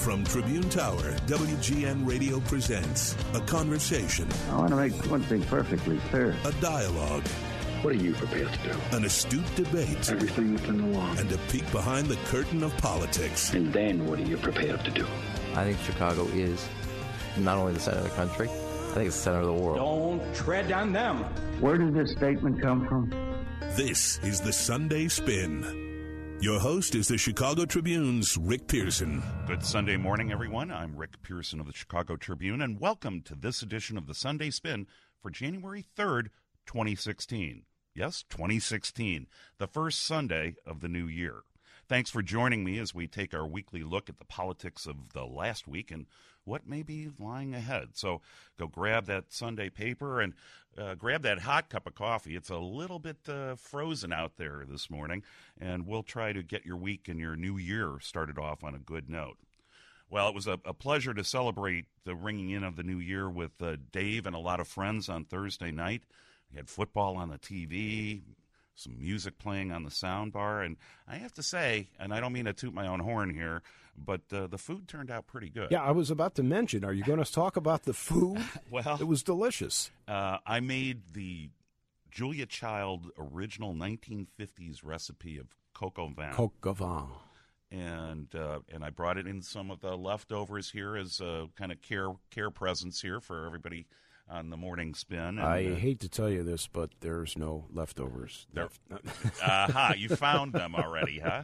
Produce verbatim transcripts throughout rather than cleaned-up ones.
From Tribune Tower, W G N Radio presents a conversation. I want to make one thing perfectly clear. A dialogue. What are you prepared to do? An astute debate. Everything within the law. And a peek behind the curtain of politics. And then what are you prepared to do? I think Chicago is not only the center of the country, I think it's the center of the world. Don't tread on them. Where did this statement come from? This is the Sunday Spin. Your host is the Chicago Tribune's Rick Pearson. Good Sunday morning, everyone. I'm Rick Pearson of the Chicago Tribune, and welcome to this edition of the Sunday Spin for January third, twenty sixteen. Yes, twenty sixteen, the first Sunday of the new year. Thanks for joining me as we take our weekly look at the politics of the last week and what may be lying ahead. So go grab that Sunday paper and uh, grab that hot cup of coffee. It's a little bit uh, frozen out there this morning, and we'll try to get your week and your new year started off on a good note. Well, it was a, a pleasure to celebrate the ringing in of the new year with uh, Dave and a lot of friends on Thursday night. We had football on the T V, some music playing on the sound bar, and I have to say, and I don't mean to toot my own horn here, but uh, the food turned out pretty good. Yeah, I was about to mention, are you going to talk about the food? Well, it was delicious. Uh, I made the Julia Child original nineteen fifties recipe of coq au vin. Coq au vin. And uh, and I brought it in some of the leftovers here as a kind of care care presents here for everybody on the morning spin. And, I uh, hate to tell you this, but there's no leftovers. There, aha! You found them already, huh?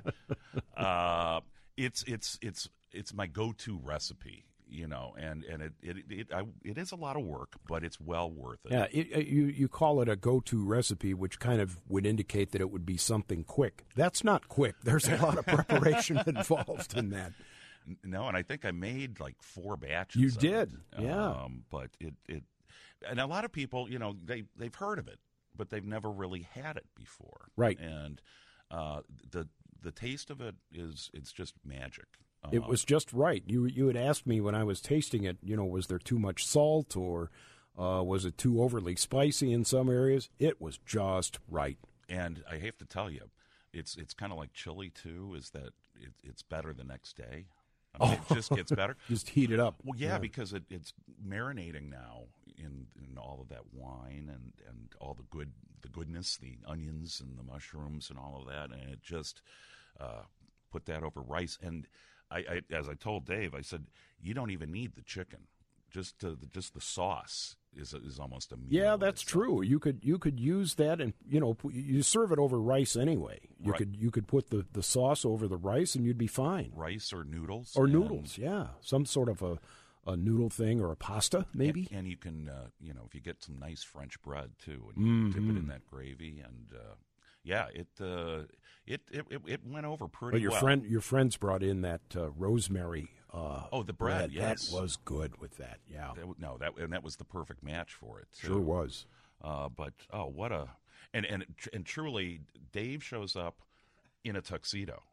Uh, it's it's it's it's my go-to recipe, you know, and and it it it, I, it is a lot of work, but it's well worth it. Yeah, it, you you call it a go-to recipe, which kind of would indicate that it would be something quick. That's not quick. There's a lot of preparation involved in that. No, and I think I made like four batches. You of did, it. yeah. Um, but it it. And a lot of people, you know, they, they've heard of it, but they've never really had it before. Right. And uh, the the taste of it is, it's just magic. Um, it was just right. You you had asked me when I was tasting it, you know, was there too much salt or uh, was it too overly spicy in some areas? It was just right. And I have to tell you, it's it's kind of like chili, too, is that it, it's better the next day. I mean, oh. It just gets better. Just heat it up. Well, yeah, yeah. because it, it's marinating now in, in all of that wine and, and all the good the goodness, the onions and the mushrooms and all of that, and it just uh, put that over rice. And I, I, as I told Dave, I said, you don't even need the chicken, just uh, the, just the sauce is is almost a meal. Yeah, that's true. You could you could use that, and you know you serve it over rice anyway. You right. could you could put the, the sauce over the rice, and you'd be fine. Rice or noodles or and, noodles. Yeah, some sort of a, a noodle thing or a pasta maybe. And, and you can uh, you know if you get some nice French bread too, and mm-hmm. dip it in that gravy, and uh, yeah, it, uh, it it it it went over pretty but your well. friend your friends brought in that uh, rosemary. Uh, oh, the bread, bread. yes. That was good with that, yeah. That, no, that and that was the perfect match for it, too. Sure was. Uh, but, oh, what a... And, and, and truly, Dave shows up in a tuxedo.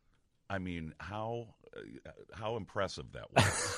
I mean, how uh, how impressive that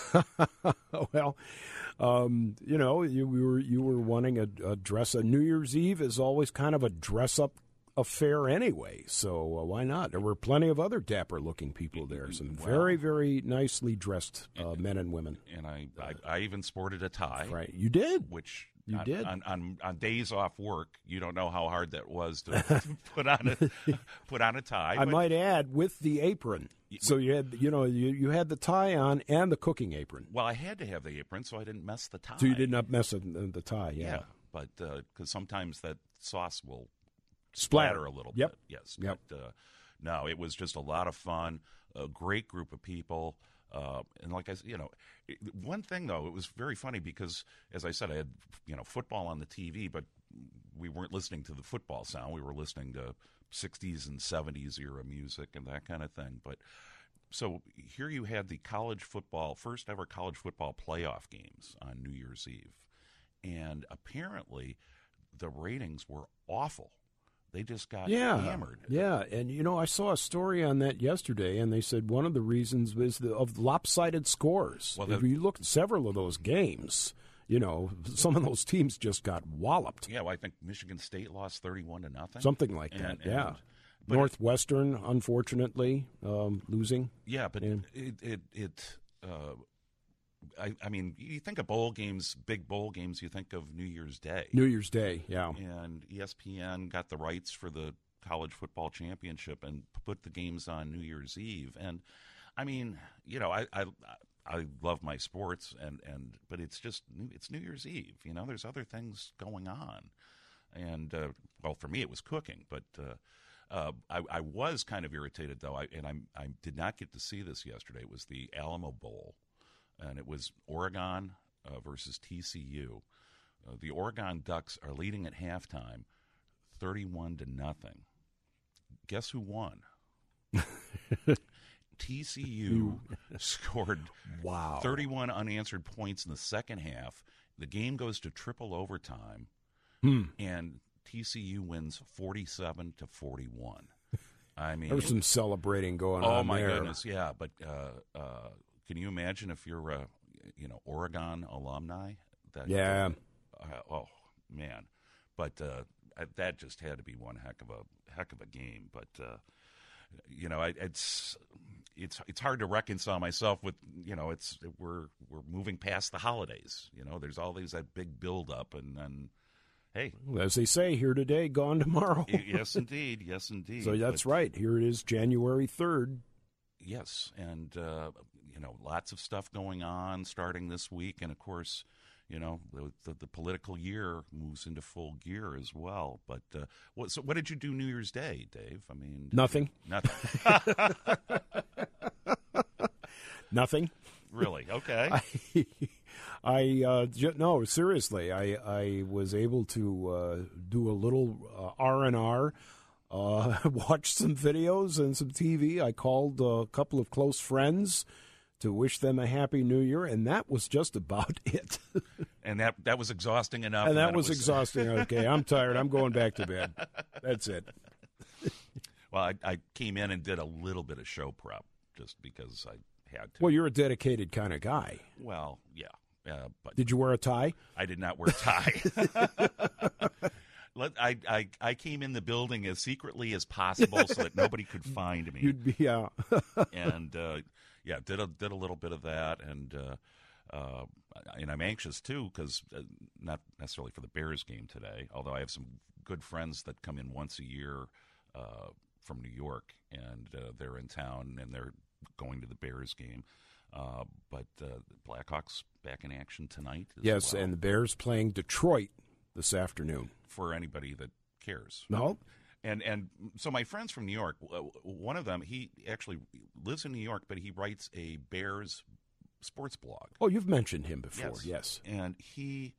was. Well, um, you know, you were, you were wanting a, a dress... A New Year's Eve is always kind of a dress-up affair anyway, so uh, why not? There were plenty of other dapper-looking people there, some well, very, very nicely dressed uh, men and women. And I, I, I even sported a tie. Right, you did. Which you on, did on, on on days off work, you don't know how hard that was to, to put on a put on a tie. I but, might add, with the apron. So you had, you know, you, you had the tie on and the cooking apron. Well, I had to have the apron so I didn't mess the tie. So you did not mess with the, the tie, yeah. Yeah, but because uh, sometimes that sauce will splatter, splatter a little yep. bit. Yes. Yep. But, uh, no, it was just a lot of fun, a great group of people. Uh, and like I said, you know, it, one thing, though, it was very funny because, as I said, I had, you know, football on the T V, but we weren't listening to the football sound. We were listening to sixties and seventies era music and that kind of thing. But so here you had the college football, first ever college football playoff games on New Year's Eve. And apparently the ratings were awful. They just got yeah, hammered. Yeah, and you know, I saw a story on that yesterday, and they said one of the reasons was the, of lopsided scores. Well, if the, you look at several of those games, you know, some of those teams just got walloped. Yeah, well, I think Michigan State lost thirty-one to nothing. Something like and, that, and, yeah. But Northwestern, unfortunately, um, losing. Yeah, but and, it, it, it, uh, I, I mean, you think of bowl games, big bowl games, you think of New Year's Day. New Year's Day, yeah. And E S P N got the rights for the college football championship and put the games on New Year's Eve. And, I mean, you know, I I, I love my sports, and, and but it's just, it's New Year's Eve. You know, there's other things going on. And, uh, well, for me it was cooking, but uh, uh, I, I was kind of irritated, though, I, and I, I did not get to see this yesterday. It was the Alamo Bowl. And it was Oregon uh, versus T C U. Uh, the Oregon Ducks are leading at halftime, thirty-one to nothing. Guess who won? T C U scored wow. thirty-one unanswered points in the second half. The game goes to triple overtime, hmm. and T C U wins forty-seven to forty-one. I mean, there was some celebrating going oh on. Oh my there. goodness, yeah, but. Uh, uh, Can you imagine if you're a, you know, Oregon alumni? That, yeah. Uh, oh man, but uh, that just had to be one heck of a heck of a game. But uh, you know, I, it's it's it's hard to reconcile myself with, you know, it's we're we're moving past the holidays. You know, there's all these that big build up, and then hey, as they say, here today, gone tomorrow. Yes, indeed, yes, indeed. So that's but, right. Here it is, January third. Yes, and uh, you know, lots of stuff going on starting this week, and of course, you know, the, the, the political year moves into full gear as well. But uh, what, so what did you do New Year's Day, Dave? I mean, nothing. You, nothing. Nothing. Really? Okay. I, I uh, j- no, seriously, I I was able to uh, do a little uh, R and R. Uh, watched some videos and some T V. I called a couple of close friends to wish them a happy New Year, and that was just about it. And that that was exhausting enough. And, and that was, was exhausting. Okay, I'm tired. I'm going back to bed. That's it. Well, I, I came in and did a little bit of show prep just because I had to. Well, you're a dedicated kind of guy. Well, yeah. Uh, but did you wear a tie? I did not wear a tie. Let, I, I I came in the building as secretly as possible so that nobody could find me. You'd be yeah. and uh, yeah, did a did a little bit of that, and uh, uh, and I'm anxious too because uh, not necessarily for the Bears game today, although I have some good friends that come in once a year uh, from New York, and uh, they're in town and they're going to the Bears game. Uh, but uh, Blackhawks back in action tonight. As yes, well. And the Bears playing Detroit this afternoon. For anybody that cares. No. And and so my friends from New York, one of them, he actually lives in New York, but he writes a Bears sports blog. Oh, you've mentioned him before, yes. yes. And he,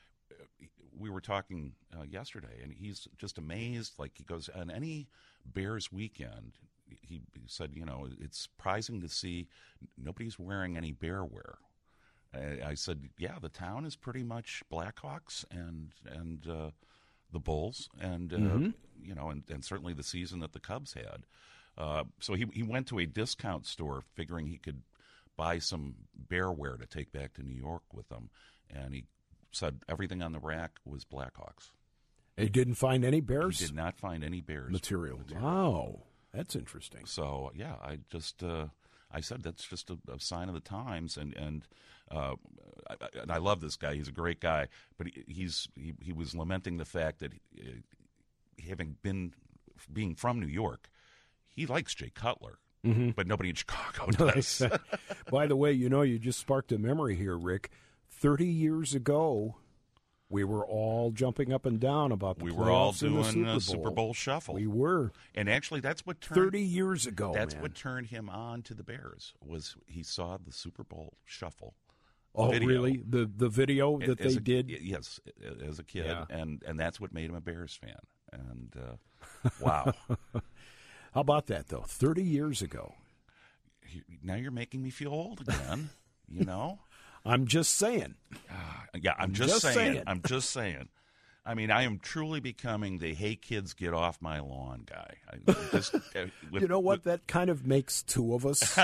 we were talking uh, yesterday, and he's just amazed. Like, he goes, on any Bears weekend, he, he said, you know, it's surprising to see nobody's wearing any bear wear. I said, yeah, the town is pretty much Blackhawks and and uh, the Bulls, and uh, mm-hmm. you know, and, and certainly the season that the Cubs had. Uh, so he he went to a discount store, figuring he could buy some bear wear to take back to New York with him, and he said everything on the rack was Blackhawks. He didn't find any Bears? He did not find any Bears material. material. Wow, that's interesting. So yeah, I just. Uh, I said that's just a, a sign of the times, and and uh, I, and I love this guy. He's a great guy, but he, he's he, he was lamenting the fact that uh, having been being from New York, he likes Jay Cutler, mm-hmm. but nobody in Chicago does. By the way, you know, you just sparked a memory here, Rick. Thirty years ago, we were all jumping up and down about the we playoffs were all and doing the Super Bowl. a Super Bowl shuffle. We were, and actually, that's what turned thirty years ago. That's man. what turned him on to the Bears. Was he saw the Super Bowl shuffle? Oh, video. really? The the video that as they a, did? Yes, as a kid, Yeah. and and that's what made him a Bears fan. And uh, wow, how about that though? Thirty years ago. Now you're making me feel old again. You know. I'm just saying. Uh, yeah, I'm just, just saying. saying. I'm just saying. I mean, I am truly becoming the "Hey kids, get off my lawn" guy. I just, uh, with, you know what? With, that kind of makes two of us.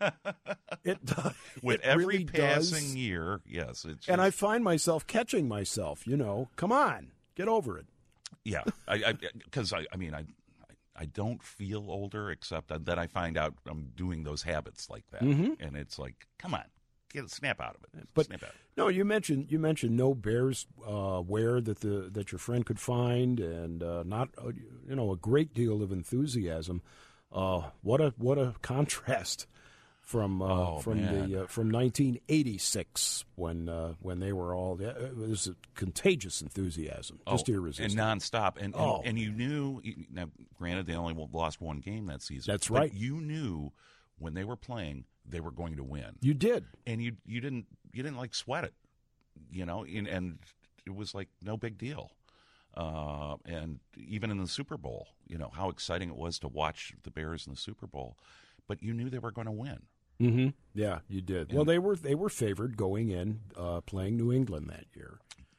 it does. With it every really passing does. year, yes. It's just, and I find myself catching myself. You know, come on, get over it. Yeah, I because I, I, I mean I. I don't feel older, except that I find out I'm doing those habits like that, Mhm. and it's like, come on, get a snap out of it. But snap out. no, you mentioned you mentioned no Bears uh, wear that the that your friend could find, and uh, not uh, you know a great deal of enthusiasm. Uh, what a what a contrast from uh, Oh, from man. the uh, from nineteen eighty-six when uh, when they were all it was a contagious enthusiasm, just Oh, irresistible. and nonstop, and, and Oh. and you knew. Now, granted, they only lost one game that season. That's but right. You knew when they were playing, they were going to win. You did. and you you didn't you didn't like sweat it, you know, and, and it was like no big deal. Uh, and even in the Super Bowl, you know how exciting it was to watch the Bears in the Super Bowl, but you knew they were going to win. Mm-hmm. Yeah, you did. And- well, they were they were favored going in, uh, playing New England that year,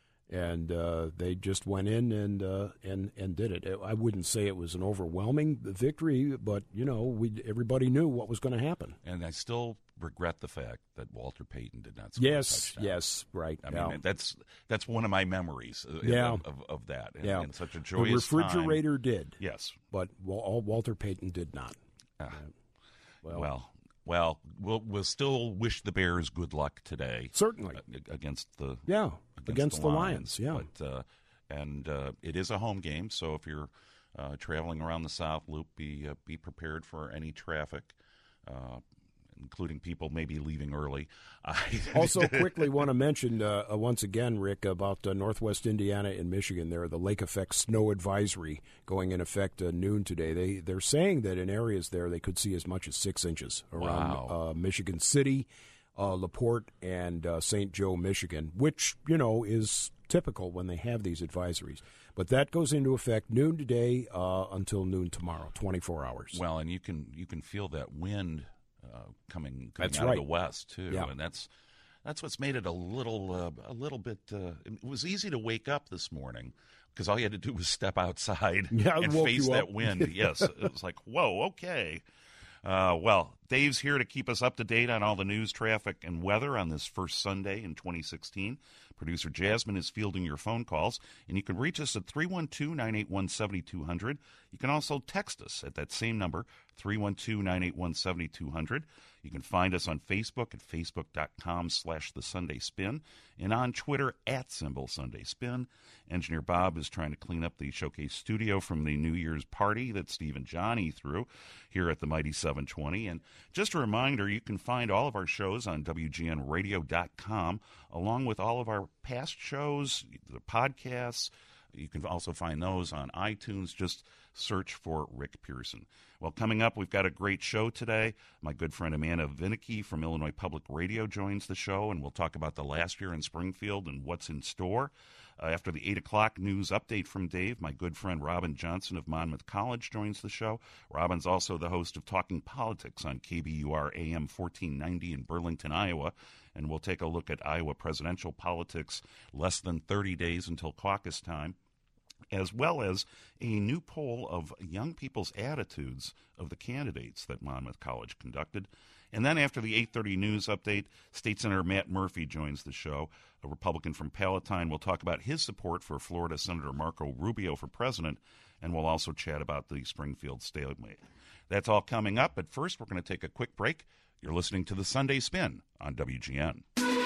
and uh, they just went in and uh, and and did it. I wouldn't say it was an overwhelming victory, but you know, we everybody knew what was going to happen. And I still regret the fact that Walter Payton did not score a Yes, touchdown. yes, right. I yeah. mean, that's that's one of my memories of, Yeah. of, of, of that. And, yeah. and such a the joyous time. refrigerator did, Yes. but Wal- all Walter Payton did not. Ah. Well, Well, well, we'll we'll still wish the Bears good luck today. certainly, uh, against the yeah, against, against the Lions, yeah. But, uh, and uh, it is a home game, so if you're uh, traveling around the South Loop, be uh, be prepared for any traffic, uh, including people maybe leaving early. Also, quickly want to mention uh, uh, once again, Rick, about uh, Northwest Indiana and Michigan. There, the lake effect snow advisory going in effect uh, noon today. They they're saying that in areas there they could see as much as six inches around Wow. uh, Michigan City, uh, LaPorte, and uh, Saint Joe, Michigan, which you know is typical when they have these advisories. But that goes into effect noon today uh, until noon tomorrow, twenty-four hours. Well, and you can you can feel that wind uh, coming coming That's out right. of the west too, Yeah. and that's that's what's made it a little uh, a little bit. Uh, it was easy to wake up this morning because all you had to do was step outside Yeah, it and woke face you that up. wind. Yes, it was like whoa, okay. Uh, well, Dave's here to keep us up to date on all the news, traffic, and weather on this first Sunday in twenty sixteen. Producer Jasmine is fielding your phone calls, and you can reach us at three one two, nine eight one, seven two zero zero. You can also text us at that same number, three one two, nine eight one, seven two zero zero. You can find us on Facebook at facebook.com slash the Sunday Spin, and on Twitter at symbol Sunday Spin. Engineer Bob is trying to clean up the Showcase studio from the New Year's party that Steve and Johnny threw here at the Mighty seven twenty. And just a reminder, you can find all of our shows on W G N radio dot com, along with all of our past shows, the podcasts. You can also find those on iTunes. Just search for Rick Pearson. Well, coming up, we've got a great show today. My good friend Amanda Vinicky from Illinois Public Radio joins the show, and we'll talk about the last year in Springfield and what's in store. Uh, after the eight o'clock news update from Dave, my good friend Robin Johnson of Monmouth College joins the show. Robin's also the host of Talking Politics on K B U R A M fourteen ninety in Burlington, Iowa, and we'll take a look at Iowa presidential politics less than thirty days until caucus time, as well as a new poll of young people's attitudes of the candidates that Monmouth College conducted. And then after the eight thirty news update, State Senator Matt Murphy joins the show, a Republican from Palatine. We'll talk about his support for Florida Senator Marco Rubio for president, and we'll also chat about the Springfield stalemate. That's all coming up, but first we're going to take a quick break. You're listening to the Sunday Spin on W G N.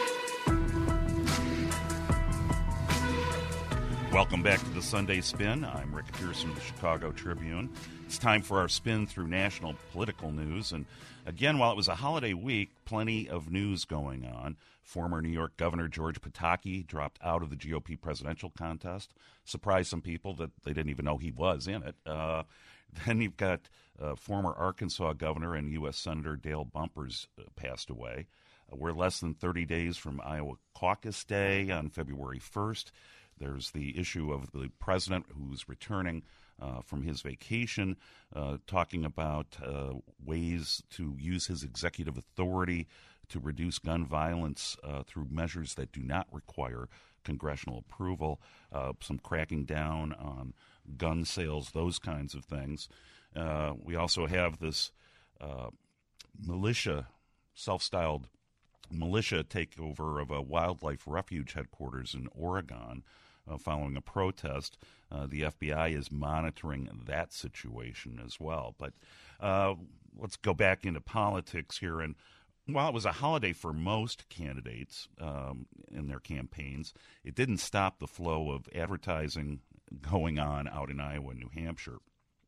Welcome back to the Sunday Spin. I'm Rick Pearson of the Chicago Tribune. It's time for our spin through national political news. And again, while it was a holiday week, plenty of news going on. Former New York Governor George Pataki dropped out of the G O P presidential contest. Surprised some people that they didn't even know he was in it. Uh, then you've got uh, former Arkansas Governor and U S Senator Dale Bumpers uh, passed away. Uh, we're less than thirty days from Iowa Caucus Day on February first. There's the issue of the president who's returning uh, from his vacation, uh, talking about uh, ways to use his executive authority to reduce gun violence uh, through measures that do not require congressional approval, uh, some cracking down on gun sales, those kinds of things. Uh, we also have this uh, militia, self-styled militia takeover of a wildlife refuge headquarters in Oregon. uh, following a protest. Uh, the F B I is monitoring that situation as well. But uh, let's go back into politics here. And while it was a holiday for most candidates um, in their campaigns, it didn't stop the flow of advertising going on out in Iowa and New Hampshire.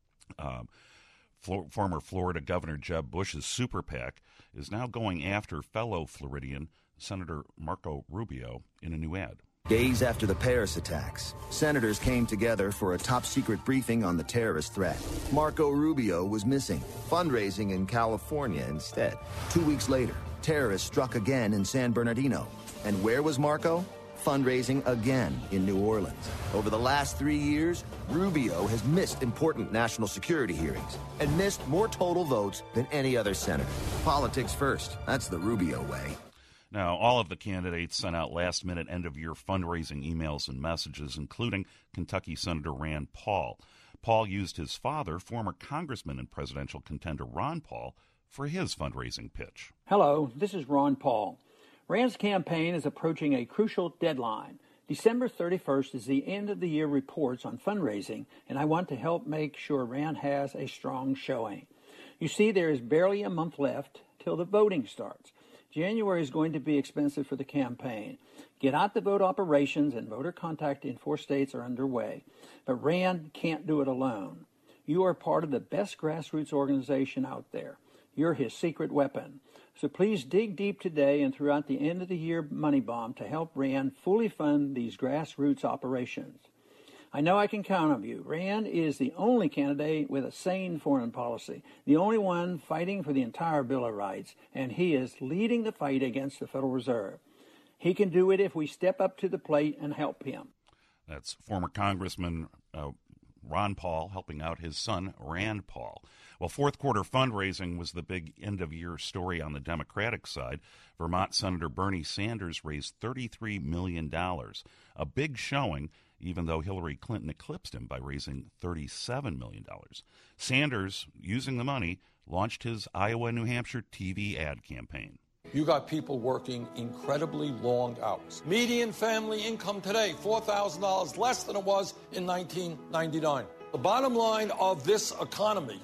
Um, Flo- former Florida Governor Jeb Bush's super PAC is now going after fellow Floridian Senator Marco Rubio in a new ad. Days after the Paris attacks, senators came together for a top-secret briefing on the terrorist threat. Marco Rubio was missing, fundraising in California instead. Two weeks later, terrorists struck again in San Bernardino. And where was Marco? Fundraising again in New Orleans. Over the last three years, Rubio has missed important national security hearings and missed more total votes than any other senator. Politics first. That's the Rubio way. Now, all of the candidates sent out last-minute end-of-year fundraising emails and messages, including Kentucky Senator Rand Paul. Paul used his father, former Congressman and presidential contender Ron Paul, for his fundraising pitch. Hello, this is Ron Paul. Rand's campaign is approaching a crucial deadline. December thirty-first is the end-of-the-year reports on fundraising, and I want to help make sure Rand has a strong showing. You see, there is barely a month left till the voting starts. January is going to be expensive for the campaign. Get out the vote operations and voter contact in four states are underway. But Rand can't do it alone. You are part of the best grassroots organization out there. You're his secret weapon. So please dig deep today and throughout the end of the year money bomb to help Rand fully fund these grassroots operations. I know I can count on you. Rand is the only candidate with a sane foreign policy, the only one fighting for the entire Bill of Rights, and he is leading the fight against the Federal Reserve. He can do it if we step up to the plate and help him. That's former Congressman uh, Ron Paul helping out his son, Rand Paul. Well, fourth quarter fundraising was the big end-of-year story on the Democratic side. Vermont Senator Bernie Sanders raised thirty-three million dollars, a big showing, even though Hillary Clinton eclipsed him by raising thirty-seven million dollars. Sanders, using the money, launched his Iowa and New Hampshire T V ad campaign. You got people working incredibly long hours. Median family income today, four thousand dollars less than it was in nineteen ninety-nine. The bottom line of this economy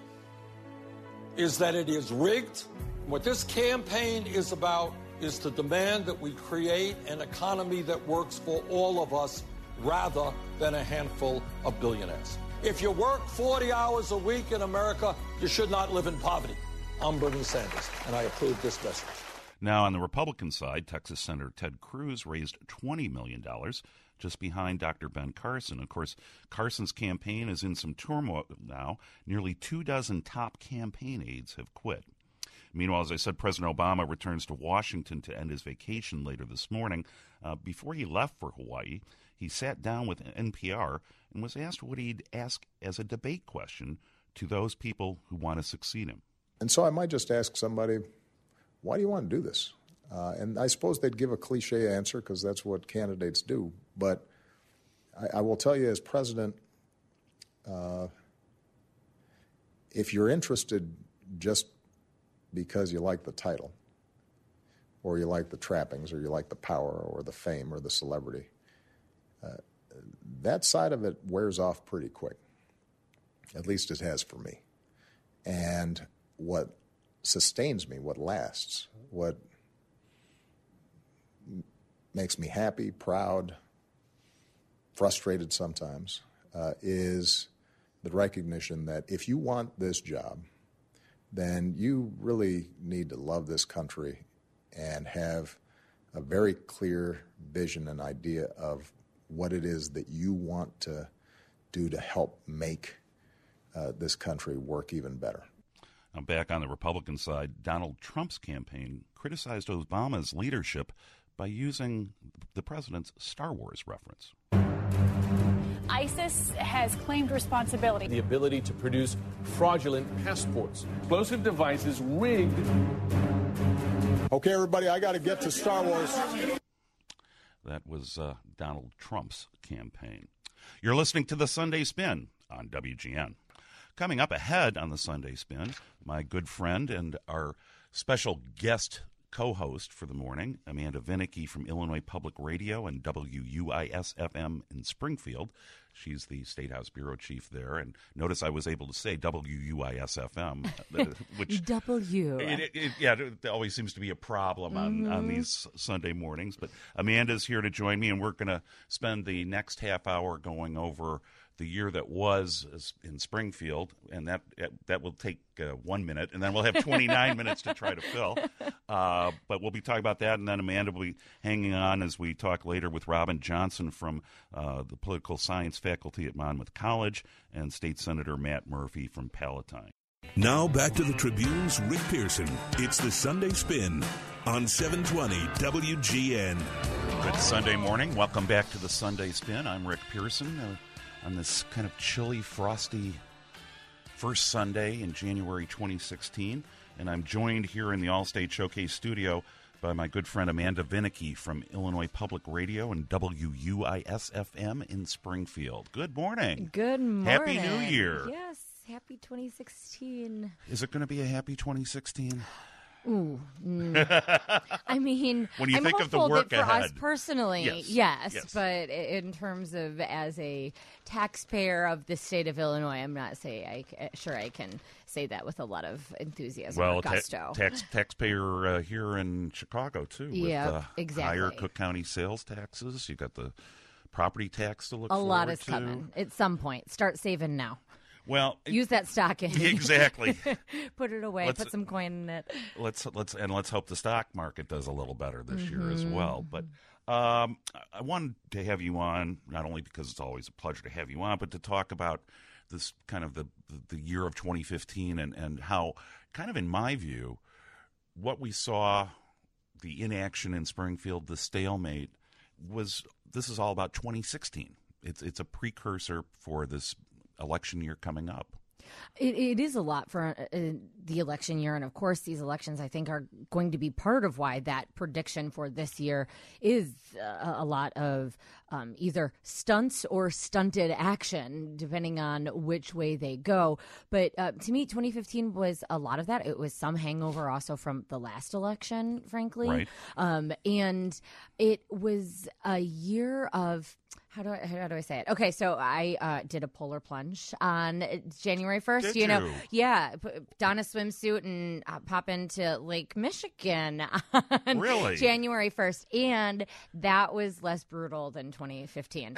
is that it is rigged. What this campaign is about is to demand that we create an economy that works for all of us rather than a handful of billionaires. If you work forty hours a week in America, you should not live in poverty. I'm Bernie Sanders, and I approve this message. Now, on the Republican side, Texas Senator Ted Cruz raised twenty million dollars, just behind Doctor Ben Carson. Of course, Carson's campaign is in some turmoil now. Nearly two dozen top campaign aides have quit. Meanwhile, as I said, President Obama returns to Washington to end his vacation later this morning. Uh, before he left for Hawaii, he sat down with N P R and was asked what he'd ask as a debate question to those people who want to succeed him. And so I might just ask somebody, why do you want to do this? Uh, and I suppose they'd give a cliche answer because that's what candidates do. But I, I will tell you as president, uh, if you're interested just because you like the title or you like the trappings or you like the power or the fame or the celebrity, uh, that side of it wears off pretty quick. At least it has for me. And what sustains me, what lasts, what makes me happy, proud, frustrated sometimes, uh, is the recognition that if you want this job, then you really need to love this country and have a very clear vision and idea of what it is that you want to do to help make uh, this country work even better. Now, back on the Republican side, Donald Trump's campaign criticized Obama's leadership by using the president's Star Wars reference. ISIS has claimed responsibility. The ability to produce fraudulent passports. Explosive devices rigged. Okay, everybody, I got to get to Star Wars. That was uh, Donald Trump's campaign. You're listening to the Sunday Spin on W G N. Coming up ahead on the Sunday Spin, my good friend and our special guest co-host for the morning, Amanda Vinicky from Illinois Public Radio and W U I S F M in Springfield. She's the State House Bureau Chief there. And notice I was able to say W U I S F M, which W. It, it, it, yeah, there always seems to be a problem on, Mm-hmm. on these Sunday mornings. But Amanda's here to join me, and we're going to spend the next half hour going over the year that was in Springfield, and that that will take uh, one minute, and then we'll have twenty-nine minutes to try to fill. Uh, but we'll be talking about that, and then Amanda will be hanging on as we talk later with Robin Johnson from uh, the political science faculty at Monmouth College and State Senator Matt Murphy from Palatine. Now back to the Tribune's Rick Pearson. It's the Sunday Spin on seven twenty W G N. Good Sunday morning. Welcome back to the Sunday Spin. I'm Rick Pearson. Uh, on this kind of chilly, frosty first Sunday in January twenty sixteen. And I'm joined here in the Allstate Showcase studio by my good friend Amanda Vinicky from Illinois Public Radio and W U I S F M in Springfield. Good morning. Good morning. Happy New Year. Yes, happy twenty sixteen. Is it going to be a happy twenty sixteen? Ooh, mm. I mean, when you I'm think of the hopeful work that for ahead, us personally, yes, yes, yes. But in terms of as a taxpayer of the state of Illinois, I'm not say I sure I can say that with a lot of enthusiasm well, or gusto. Ta- tax taxpayer uh, here in Chicago too. Yeah, with, uh, exactly. Higher Cook County sales taxes. You got the property tax to look. A lot is to. coming at some point. Start saving now. Well, use that stock in. Exactly. Put it away. Let's, put some coin in it. Let's let's and let's hope the stock market does a little better this mm-hmm. year as well. But um, I wanted to have you on not only because it's always a pleasure to have you on, but to talk about this kind of the the year of twenty fifteen and and how kind of in my view what we saw, the inaction in Springfield, the stalemate was. This is all about twenty sixteen. It's it's a precursor for this election year coming up. It, it is a lot for uh, the election year. And of course, these elections, I think, are going to be part of why that prediction for this year is uh, a lot of um, either stunts or stunted action, depending on which way they go. But uh, to me, twenty fifteen was a lot of that. It was some hangover also from the last election, frankly. Right. Um, and it was a year of... How do I how do I say it? Okay, so I uh, did a polar plunge on January first. Did you know, you? yeah, don a swimsuit and uh, pop into Lake Michigan on really? January first, and that was less brutal than twenty fifteen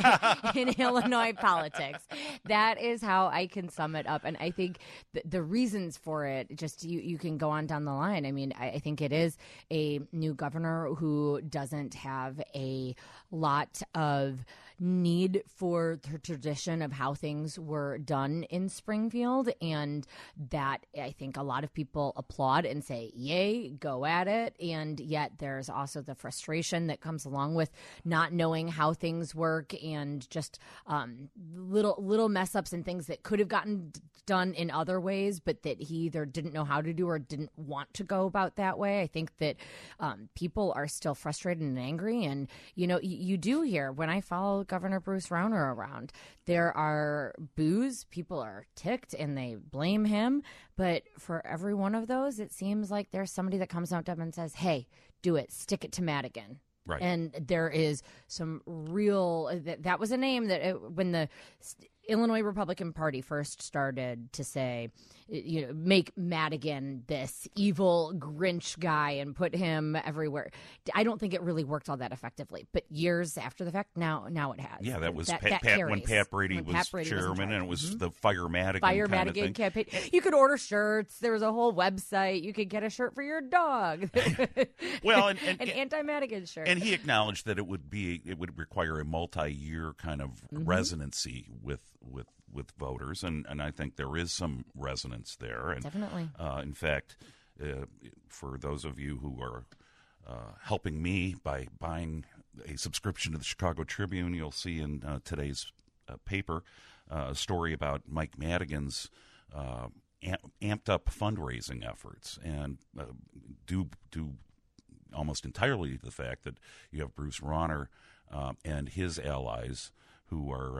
in Illinois politics. That is how I can sum it up, and I think th- the reasons for it. Just you, you can go on down the line. I mean, I, I think it is a new governor who doesn't have a lot of need for the tradition of how things were done in Springfield, and that I think a lot of people applaud and say, yay, go at it. And yet there's also the frustration that comes along with not knowing how things work and just um, little little mess ups and things that could have gotten done in other ways, but that he either didn't know how to do or didn't want to go about that way. I think that um, people are still frustrated and angry. And, you know, you, you do hear when I follow Governor Bruce Rauner around, there are boos. People are ticked and they blame him. But for every one of those, it seems like there's somebody that comes up to him and says, hey, do it. Stick it to Madigan. Right. And there is some real that, that was a name that it, when the Illinois Republican Party first started to say, you know, make Madigan this evil Grinch guy and put him everywhere. I don't think it really worked all that effectively. But years after the fact, now now it has. Yeah, that was that, Pat, that Pat, when Pat Brady when was Pat Brady chairman, was and it was mm-hmm. the Fire Madigan Fire kind Madigan of thing. campaign. You could order shirts. There was a whole website. You could get a shirt for your dog. Well, and, and, an anti-Madigan shirt. And he acknowledged that it would be it would require a multi-year kind of mm-hmm. residency with with. with voters, and, and I think there is some resonance there. And, Definitely. Uh, in fact, uh, for those of you who are uh, helping me by buying a subscription to the Chicago Tribune, you'll see in uh, today's uh, paper uh, a story about Mike Madigan's uh, amp- amped up fundraising efforts, and uh, due, due almost entirely to the fact that you have Bruce Rauner uh, and his allies who are uh,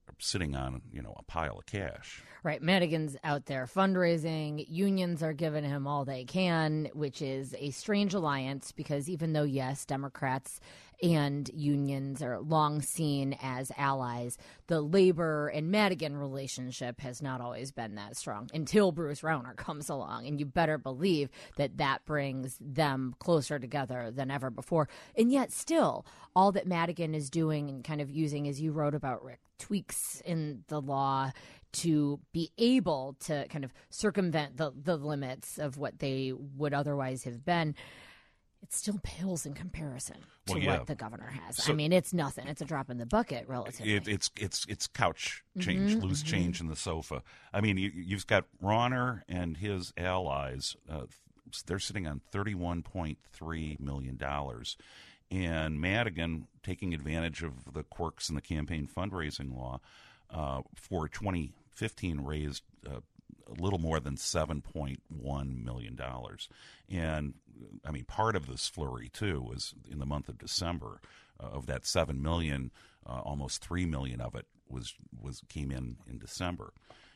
sitting on, you know, a pile of cash. Right. Madigan's out there fundraising. Unions are giving him all they can, which is a strange alliance because even though, yes, Democrats and unions are long seen as allies, the labor and Madigan relationship has not always been that strong until Bruce Rauner comes along. And you better believe that that brings them closer together than ever before. And yet still, all that Madigan is doing and kind of using, as you wrote about, Rick, tweaks in the law to be able to kind of circumvent the, the limits of what they would otherwise have been, it still pales in comparison to well, yeah. what the governor has. So, I mean, it's nothing. It's a drop in the bucket, relatively. It, it's it's it's couch change, Mm-hmm, loose mm-hmm. change in the sofa. I mean, you, you've got Rauner and his allies. Uh, they're sitting on thirty-one point three million dollars. And Madigan, taking advantage of the quirks in the campaign fundraising law, uh, for twenty fifteen raised uh, a little more than seven point one million dollars. And, I mean, part of this flurry, too, was in the month of December. Uh, of that seven million dollars, uh, almost three million dollars of it was, was came in in December.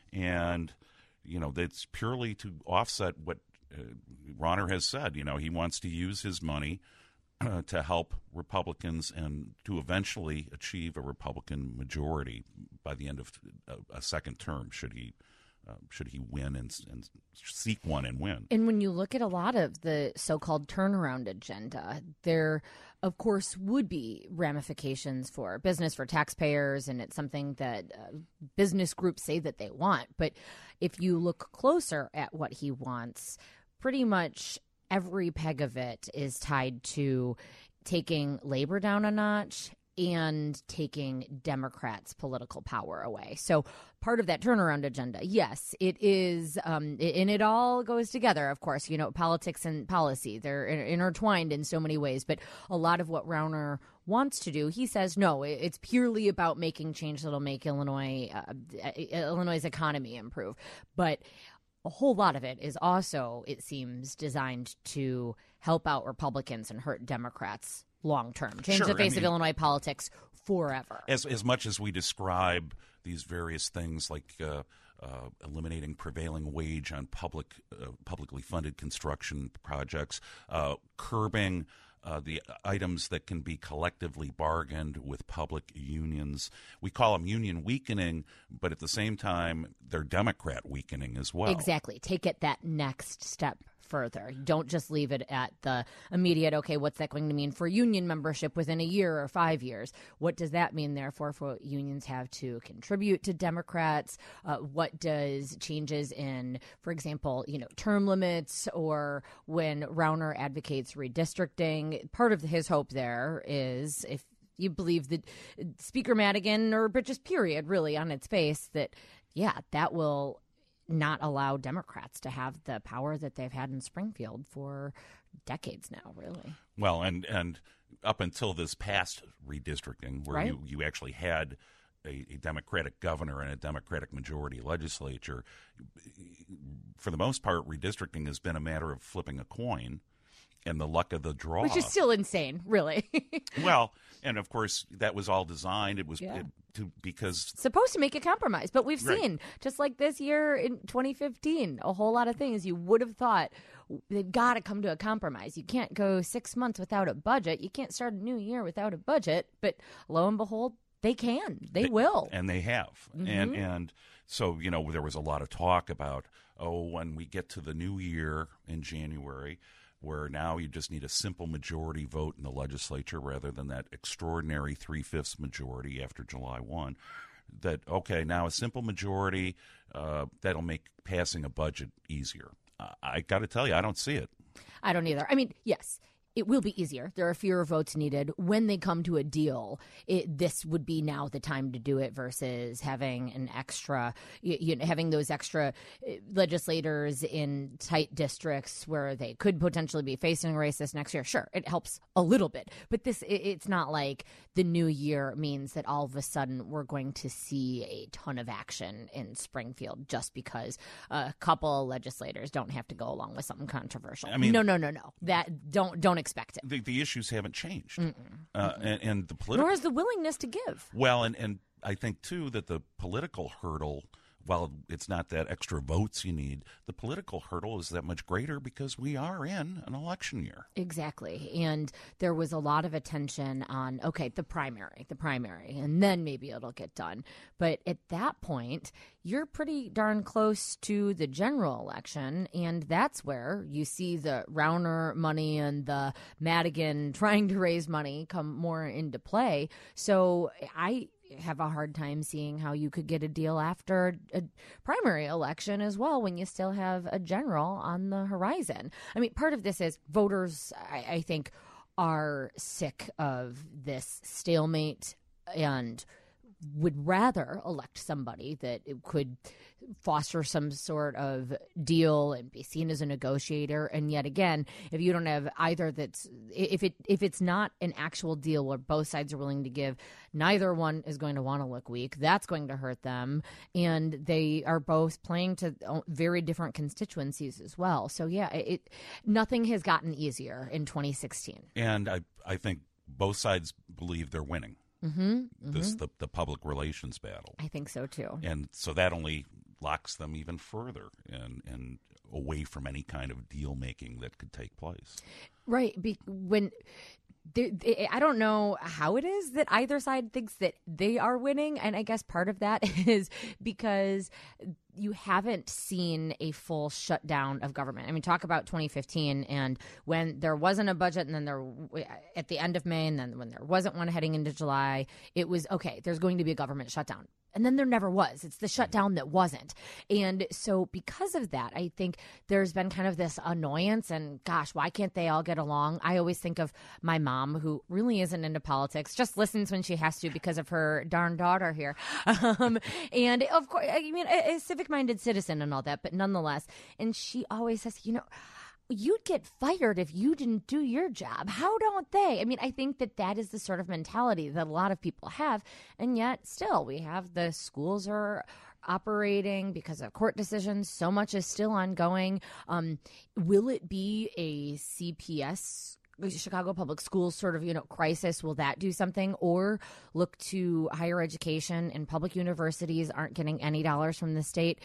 And, you know, that's purely to offset what uh, Rauner has said. You know, he wants to use his money Uh, to help Republicans and to eventually achieve a Republican majority by the end of a, a second term, should he uh, should he win and, and seek one and win. And when you look at a lot of the so-called turnaround agenda, there, of course, would be ramifications for business, for taxpayers, and it's something that uh, business groups say that they want. But if you look closer at what he wants, pretty much every peg of it is tied to taking labor down a notch and taking Democrats' political power away. So part of that turnaround agenda, yes, it is, um, and it all goes together, of course. You know, politics and policy, they're intertwined in so many ways. But a lot of what Rauner wants to do, he says, no, it's purely about making change that'll make Illinois, uh, Illinois' economy improve. But a whole lot of it is also, it seems, designed to help out Republicans and hurt Democrats long term. Change sure, the face I mean, of Illinois politics forever. As as much as we describe these various things like uh, uh, eliminating prevailing wage on public uh, publicly funded construction projects, uh, curbing Uh, the items that can be collectively bargained with public unions. We call them union weakening, but at the same time, they're Democrat weakening as well. Exactly. Take it that next step further. Don't just leave it at the immediate, okay, what's that going to mean for union membership within a year or five years? What does that mean, therefore, for what unions have to contribute to Democrats? Uh, what does changes in, for example, you know, term limits, or when Rauner advocates redistricting? Part of his hope there is, if you believe that Speaker Madigan, or but just period, really, on its face, that, yeah, that will not allow Democrats to have the power that they've had in Springfield for decades now, really. Well, and and up until this past redistricting, where right. you, you actually had a, a Democratic governor and a Democratic majority legislature, for the most part, redistricting has been a matter of flipping a coin and the luck of the draw. Which is still insane, really. Well, and of course, that was all designed. It was yeah. it, to because supposed to make a compromise. But we've right. seen, just like this year in twenty fifteen, a whole lot of things you would have thought they've got to come to a compromise. You can't go six months without a budget. You can't start a new year without a budget. But lo and behold, they can. They, they will. And they have. Mm-hmm. And and so, you know, there was a lot of talk about, oh, when we get to the new year in January, where now you just need a simple majority vote in the legislature rather than that extraordinary three-fifths majority after July first, that, okay, now a simple majority, uh, that'll make passing a budget easier. Uh, I got to tell you, I don't see it. I don't either. I mean, yes, it will be easier. There are fewer votes needed. When they come to a deal, it, this would be now the time to do it versus having an extra, you, you know, having those extra legislators in tight districts where they could potentially be facing a race this next year. Sure, it helps a little bit. But this, it, it's not like the new year means that all of a sudden we're going to see a ton of action in Springfield just because a couple of legislators don't have to go along with something controversial. I mean, no, no, no, no. That don't don't expect it. The, the issues haven't changed, Mm-mm. uh, Mm-mm. and, and the political nor is the willingness to give. Well, and and I think, too, that the political hurdle, while it's not that extra votes you need, the political hurdle is that much greater because we are in an election year. Exactly. And there was a lot of attention on, okay, the primary, the primary, and then maybe it'll get done. But at that point, you're pretty darn close to the general election, and that's where you see the Rauner money and the Madigan trying to raise money come more into play. So I have a hard time seeing how you could get a deal after a primary election as well when you still have a general on the horizon. I mean, part of this is voters, I, I think, are sick of this stalemate and would rather elect somebody that could foster some sort of deal and be seen as a negotiator. And yet again, if you don't have either that's if it if it's not an actual deal where both sides are willing to give, neither one is going to want to look weak. That's going to hurt them. And they are both playing to very different constituencies as well. So yeah, it nothing has gotten easier in twenty sixteen. And I I think both sides believe they're winning. Mm-hmm, mm-hmm. This the, the public relations battle. I think so too. And so that only locks them even further and and away from any kind of deal making that could take place. Right. Be, when they, they, I don't know how it is that either side thinks that they are winning, and I guess part of that is because you haven't seen a full shutdown of government. I mean, talk about twenty fifteen and when there wasn't a budget, and then there at the end of May, and then when there wasn't one heading into July, it was okay, there's going to be a government shutdown. And then there never was. It's the shutdown that wasn't. And so because of that, I think there's been kind of this annoyance and, gosh, why can't they all get along? I always think of my mom, who really isn't into politics, just listens when she has to because of her darn daughter here. Um, and of course, I mean, a, a civic-minded citizen and all that, but nonetheless. And she always says, you know, you'd get fired if you didn't do your job. How don't they? I mean, I think that that is the sort of mentality that a lot of people have. And yet still we have the schools are operating because of court decisions. So much is still ongoing. Um, will it be a C P S, Chicago Public Schools sort of, you know, crisis? Will that do something? Or look to higher education and public universities aren't getting any dollars from the state?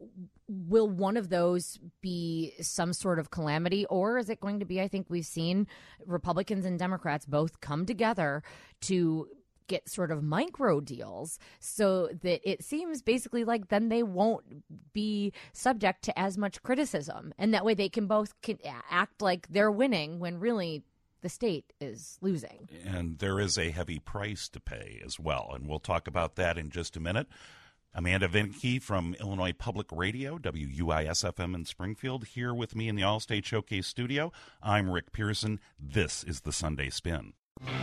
Will one of those be some sort of calamity, or is it going to be, I think we've seen Republicans and Democrats both come together to get sort of micro deals so that it seems basically like then they won't be subject to as much criticism. And that way they can both can act like they're winning when really the state is losing. And there is a heavy price to pay as well. And we'll talk about that in just a minute. Amanda Vinicky from Illinois Public Radio, W U I S F M in Springfield, here with me in the All-State Showcase studio. I'm Rick Pearson. This is the Sunday Spin.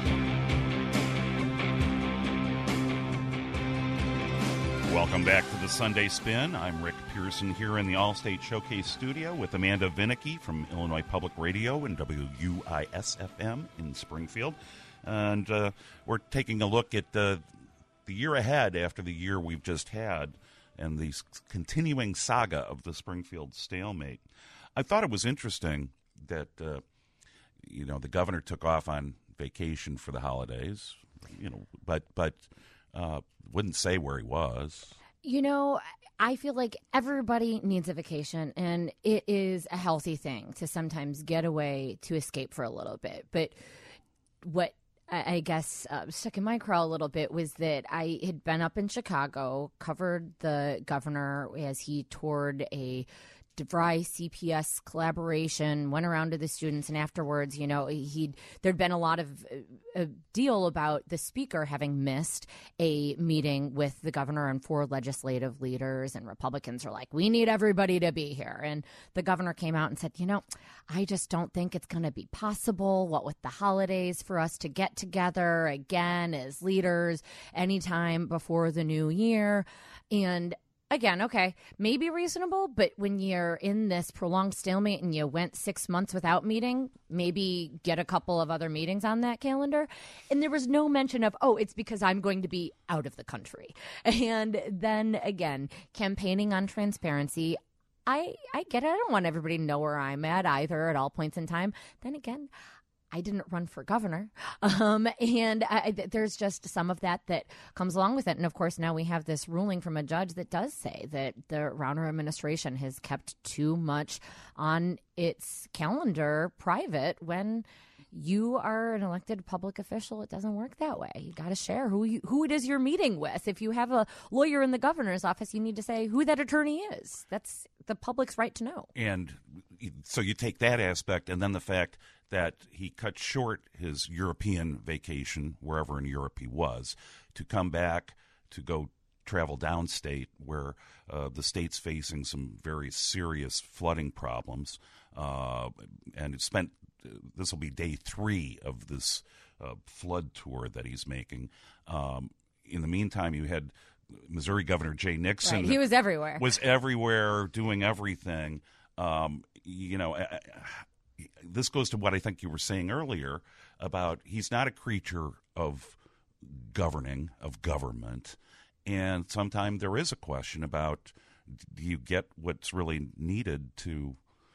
Welcome back to the Sunday Spin. I'm Rick Pearson here in the All-State Showcase studio with Amanda Vinicky from Illinois Public Radio and W U I S F M in Springfield. And uh, we're taking a look at uh, the year ahead after the year we've just had and the continuing saga of the Springfield stalemate. I thought it was interesting that, uh, you know, the governor took off on vacation for the holidays, you know, but, but uh, wouldn't say where he was. You know, I feel like everybody needs a vacation, and it is a healthy thing to sometimes get away to escape for a little bit. But what I guess uh, stuck in my craw a little bit was that I had been up in Chicago, covered the governor as he toured a DeVry C P S collaboration, went around to the students, and afterwards, you know, he'd there'd been a lot of a deal about the speaker having missed a meeting with the governor and four legislative leaders, and Republicans are like, we need everybody to be here. And the governor came out and said, you know, I just don't think it's going to be possible, what with the holidays, for us to get together again as leaders anytime before the new year. And again, okay, maybe reasonable, but when you're in this prolonged stalemate and you went six months without meeting, maybe get a couple of other meetings on that calendar. And there was no mention of, oh, it's because I'm going to be out of the country. And then again, campaigning on transparency. I, I get it. I don't want everybody to know where I'm at either at all points in time. Then again, I didn't run for governor. Um, and I, there's just some of that that comes along with it. And of course, now we have this ruling from a judge that does say that the Rauner administration has kept too much on its calendar private when you are an elected public official. It doesn't work that way. You got to share who you, who it is you're meeting with. If you have a lawyer in the governor's office, you need to say who that attorney is. That's the public's right to know. And so you take that aspect, and then the fact that he cut short his European vacation, wherever in Europe he was, to come back to go travel downstate where uh, the state's facing some very serious flooding problems, uh, and it spent this will be day three of this uh, flood tour that he's making. Um, in the meantime, you had Missouri Governor Jay Nixon. Right. He was everywhere. Was everywhere, doing everything. Um, you know, I, I, this goes to what I think you were saying earlier about he's not a creature of governing, of government. And sometimes there is a question about, do you get what's really needed to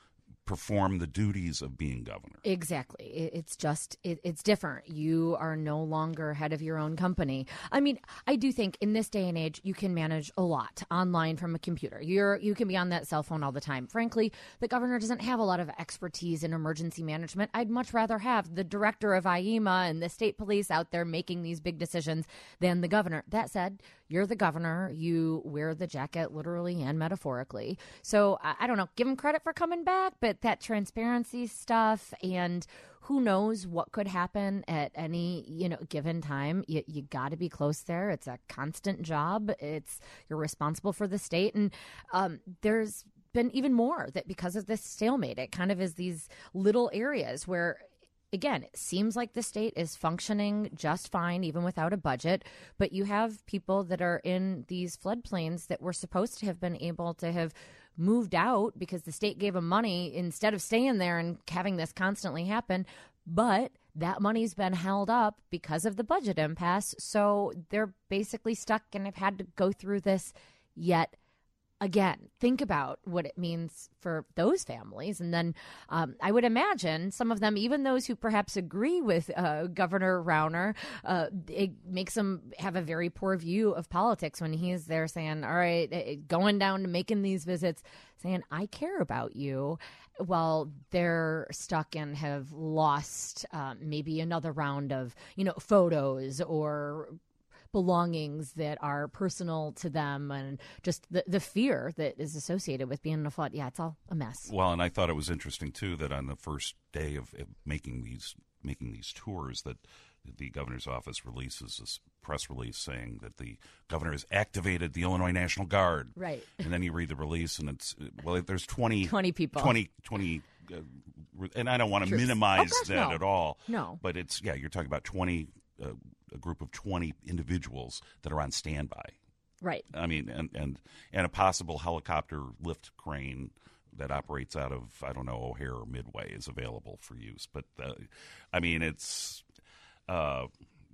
perform the duties of being governor? Exactly. It's just, it, it's different. You are no longer head of your own company. I mean, I do think in this day and age, you can manage a lot online from a computer. You're, you can be on that cell phone all the time. Frankly, the governor doesn't have a lot of expertise in emergency management. I'd much rather have the director of I E M A and the state police out there making these big decisions than the governor. That said, you're the governor. You wear the jacket literally and metaphorically. So I, I don't know, give him credit for coming back, but that transparency stuff and who knows what could happen at any, you know, given time. You, you got to be close there. It's a constant job. It's you're responsible for the state. And um, there's been even more that because of this stalemate, it kind of is these little areas where, again, it seems like the state is functioning just fine, even without a budget. But you have people that are in these floodplains that were supposed to have been able to have moved out because the state gave them money instead of staying there and having this constantly happen. But that money's been held up because of the budget impasse. So they're basically stuck and have had to go through this yet again. Think about what it means for those families. And then um, I would imagine some of them, even those who perhaps agree with uh, Governor Rauner, uh, it makes them have a very poor view of politics when he's there saying, all right, going down to making these visits, saying, I care about you, while they're stuck and have lost uh, maybe another round of, you know, photos or belongings that are personal to them, and just the, the fear that is associated with being in a flood. Yeah, it's all a mess. Well, and I thought it was interesting, too, that on the first day of making these making these tours, that the governor's office releases this press release saying that the governor has activated the Illinois National Guard. Right. And then you read the release, and it's, well, there's twenty, twenty people. twenty, twenty uh, and I don't want to minimize oh, gosh, that no. at all. No. But it's, yeah, you're talking about twenty uh, a group of twenty individuals that are on standby. Right. I mean, and, and, and a possible helicopter lift crane that operates out of, I don't know, O'Hare or Midway is available for use. But, uh, I mean, it's, uh,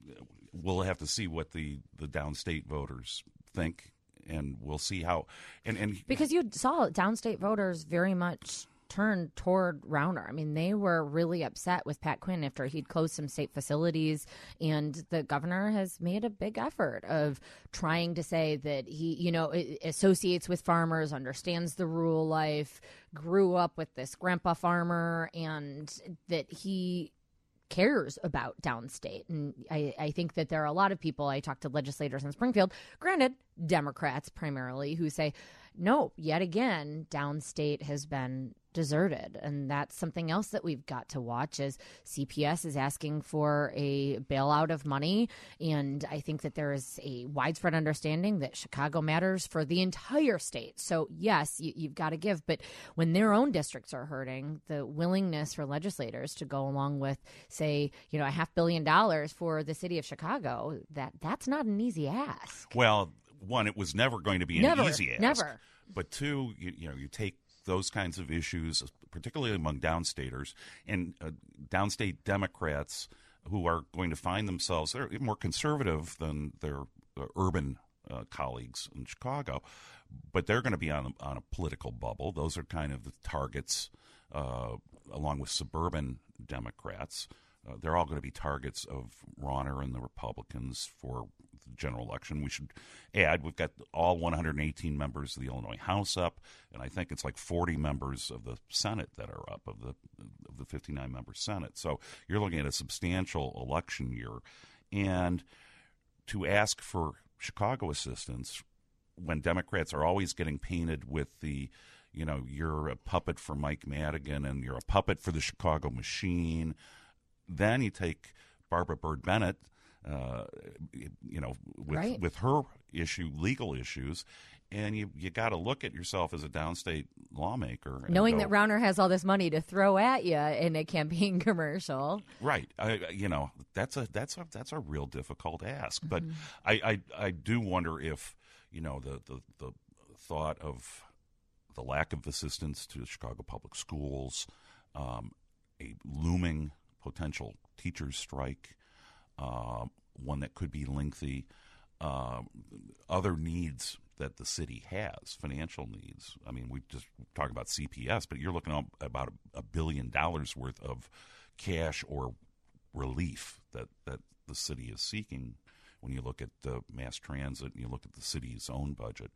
we'll have to see what the, the downstate voters think, and we'll see how. And, and because you saw downstate voters very much turned toward Rauner. I mean, they were really upset with Pat Quinn after he'd closed some state facilities, and the governor has made a big effort of trying to say that he, you know, associates with farmers, understands the rural life, grew up with this grandpa farmer, and that he cares about downstate. And I, I think that there are a lot of people, I talked to legislators in Springfield, granted, Democrats primarily, who say, no, yet again, downstate has been deserted. And that's something else that we've got to watch as C P S is asking for a bailout of money. And I think that there is a widespread understanding that Chicago matters for the entire state. So yes, you, you've got to give. But when their own districts are hurting, the willingness for legislators to go along with, say, you know, a half billion dollars for the city of Chicago, that that's not an easy ask. Well, one, it was never going to be an never, easy ask. Never. But two, you, you know, you take those kinds of issues, particularly among downstaters and uh, downstate Democrats who are going to find themselves, they're more conservative than their uh, urban uh, colleagues in Chicago, but they're going to be on, on a political bubble. Those are kind of the targets, uh, along with suburban Democrats, uh, they're all going to be targets of Rauner and the Republicans for the general election. We should add we've got all one hundred eighteen members of the Illinois House up, and I think it's like forty members of the Senate that are up of the of the fifty-nine member Senate. So you're looking at a substantial election year, and to ask for Chicago assistance when Democrats are always getting painted with the, you know, you're a puppet for Mike Madigan and you're a puppet for the Chicago machine. Then you take Barbara Byrd Bennett, uh, you know, with right. with her issue, legal issues, and you you got to look at yourself as a downstate lawmaker, knowing go, that Rauner has all this money to throw at you in a campaign commercial. Right, I, you know, that's a that's a that's a real difficult ask. But Mm-hmm. I, I I do wonder if, you know, the the, the thought of the lack of assistance to the Chicago public schools, um, a looming potential teachers strike, uh, one that could be lengthy, uh, other needs that the city has, financial needs. I mean, we just talk about C P S, but you're looking at about a, a billion dollars worth of cash or relief that, that the city is seeking when you look at the mass transit and you look at the city's own budget.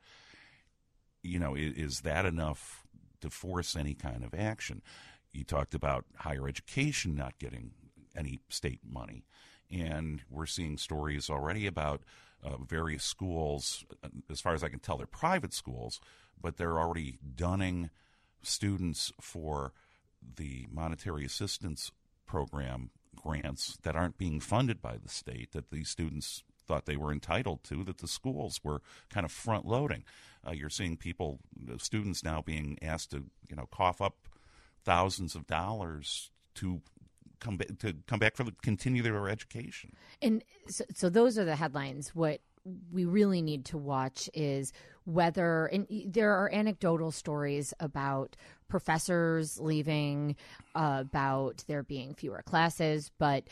You know, is, is that enough to force any kind of action? You talked about higher education not getting any state money, and we're seeing stories already about uh, various schools, as far as I can tell, they're private schools, but they're already dunning students for the monetary assistance program grants that aren't being funded by the state, that these students thought they were entitled to, that the schools were kind of front-loading. Uh, you're seeing people, students now being asked to, you know, cough up thousands of dollars to come back to come back for the, continue their education. And so, so those are the headlines. What we really need to watch is whether, and there are anecdotal stories about professors leaving, uh, about there being fewer classes, but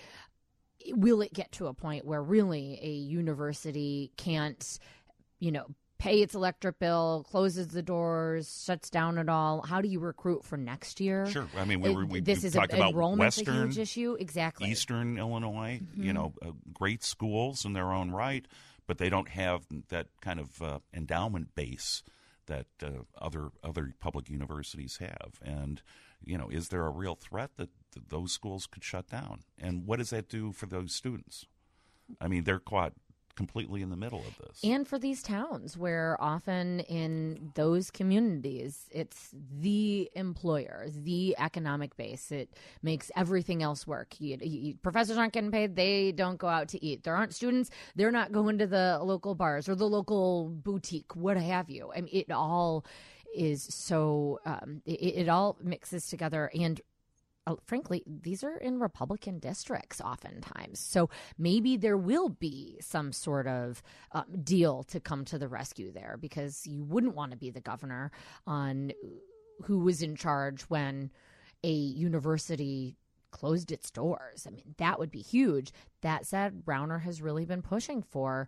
will it get to a point where really a university can't, you know, pay its electric bill, closes the doors, shuts down it all? How do you recruit for next year? Sure. I mean, we, were, we, this we is talked a, about enrollment's Western, a huge issue. Exactly. Eastern Illinois, Mm-hmm. you know, uh, great schools in their own right, but they don't have that kind of uh, endowment base that uh, other other public universities have. And, you know, is there a real threat that, that those schools could shut down? And what does that do for those students? I mean, they're caught completely in the middle of this. And for these towns where often in those communities, it's the employer, the economic base. It makes everything else work. You, you, professors aren't getting paid. They don't go out to eat. There aren't students. They're not going to the local bars or the local boutique, what have you. I mean, it all is so, um, it, it all mixes together. And Uh, frankly, these are in Republican districts oftentimes. So maybe there will be some sort of um, deal to come to the rescue there, because you wouldn't want to be the governor on who was in charge when a university closed its doors. I mean, that would be huge. That said, Rauner has really been pushing for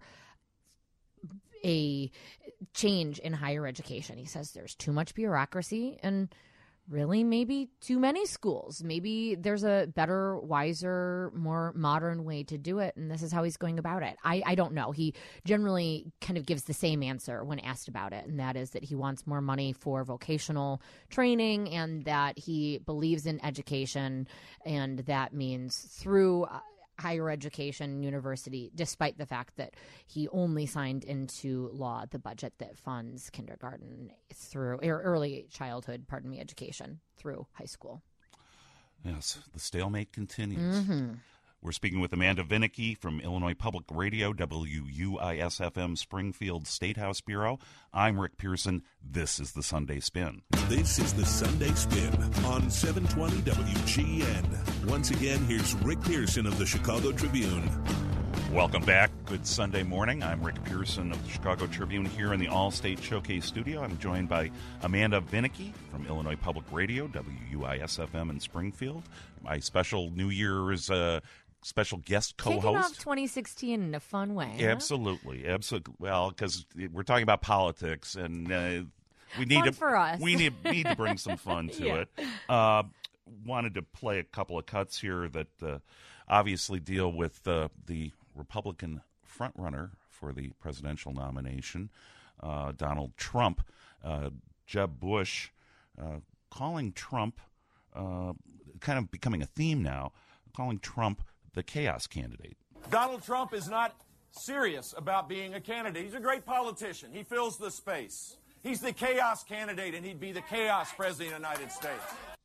a change in higher education. He says there's too much bureaucracy and really maybe too many schools. Maybe there's a better, wiser, more modern way to do it, and this is how he's going about it. I, I don't know. He generally kind of gives the same answer when asked about it, and that is that he wants more money for vocational training and that he believes in education, and that means through uh, higher education, university, despite the fact that he only signed into law the budget that funds kindergarten through or early childhood, pardon me, education through high school. Yes, the stalemate continues. Mm-hmm. We're speaking with Amanda Vinicky from Illinois Public Radio, W U I S F M Springfield State House Bureau. I'm Rick Pearson. This is the Sunday Spin. This is the Sunday Spin on seven twenty W G N. Once again, here's Rick Pearson of the Chicago Tribune. Welcome back. Good Sunday morning. I'm Rick Pearson of the Chicago Tribune here in the All-State Showcase studio. I'm joined by Amanda Vinicky from Illinois Public Radio, W U I S F M in Springfield. My special New Year's uh, special guest co-host. Kicking off twenty sixteen in a fun way. Huh? Absolutely, absolutely. Well, because we're talking about politics, and uh, we need fun to for us. we need need to bring some fun to Yeah. it. Uh, wanted to play a couple of cuts here that uh, obviously deal with uh, the Republican frontrunner for the presidential nomination, uh, Donald Trump. Uh, Jeb Bush uh, calling Trump, uh, kind of becoming a theme now, calling Trump the chaos candidate. Donald Trump is not serious about being a candidate. He's a great politician. He fills the space. He's the chaos candidate, and he'd be the chaos president of the United States.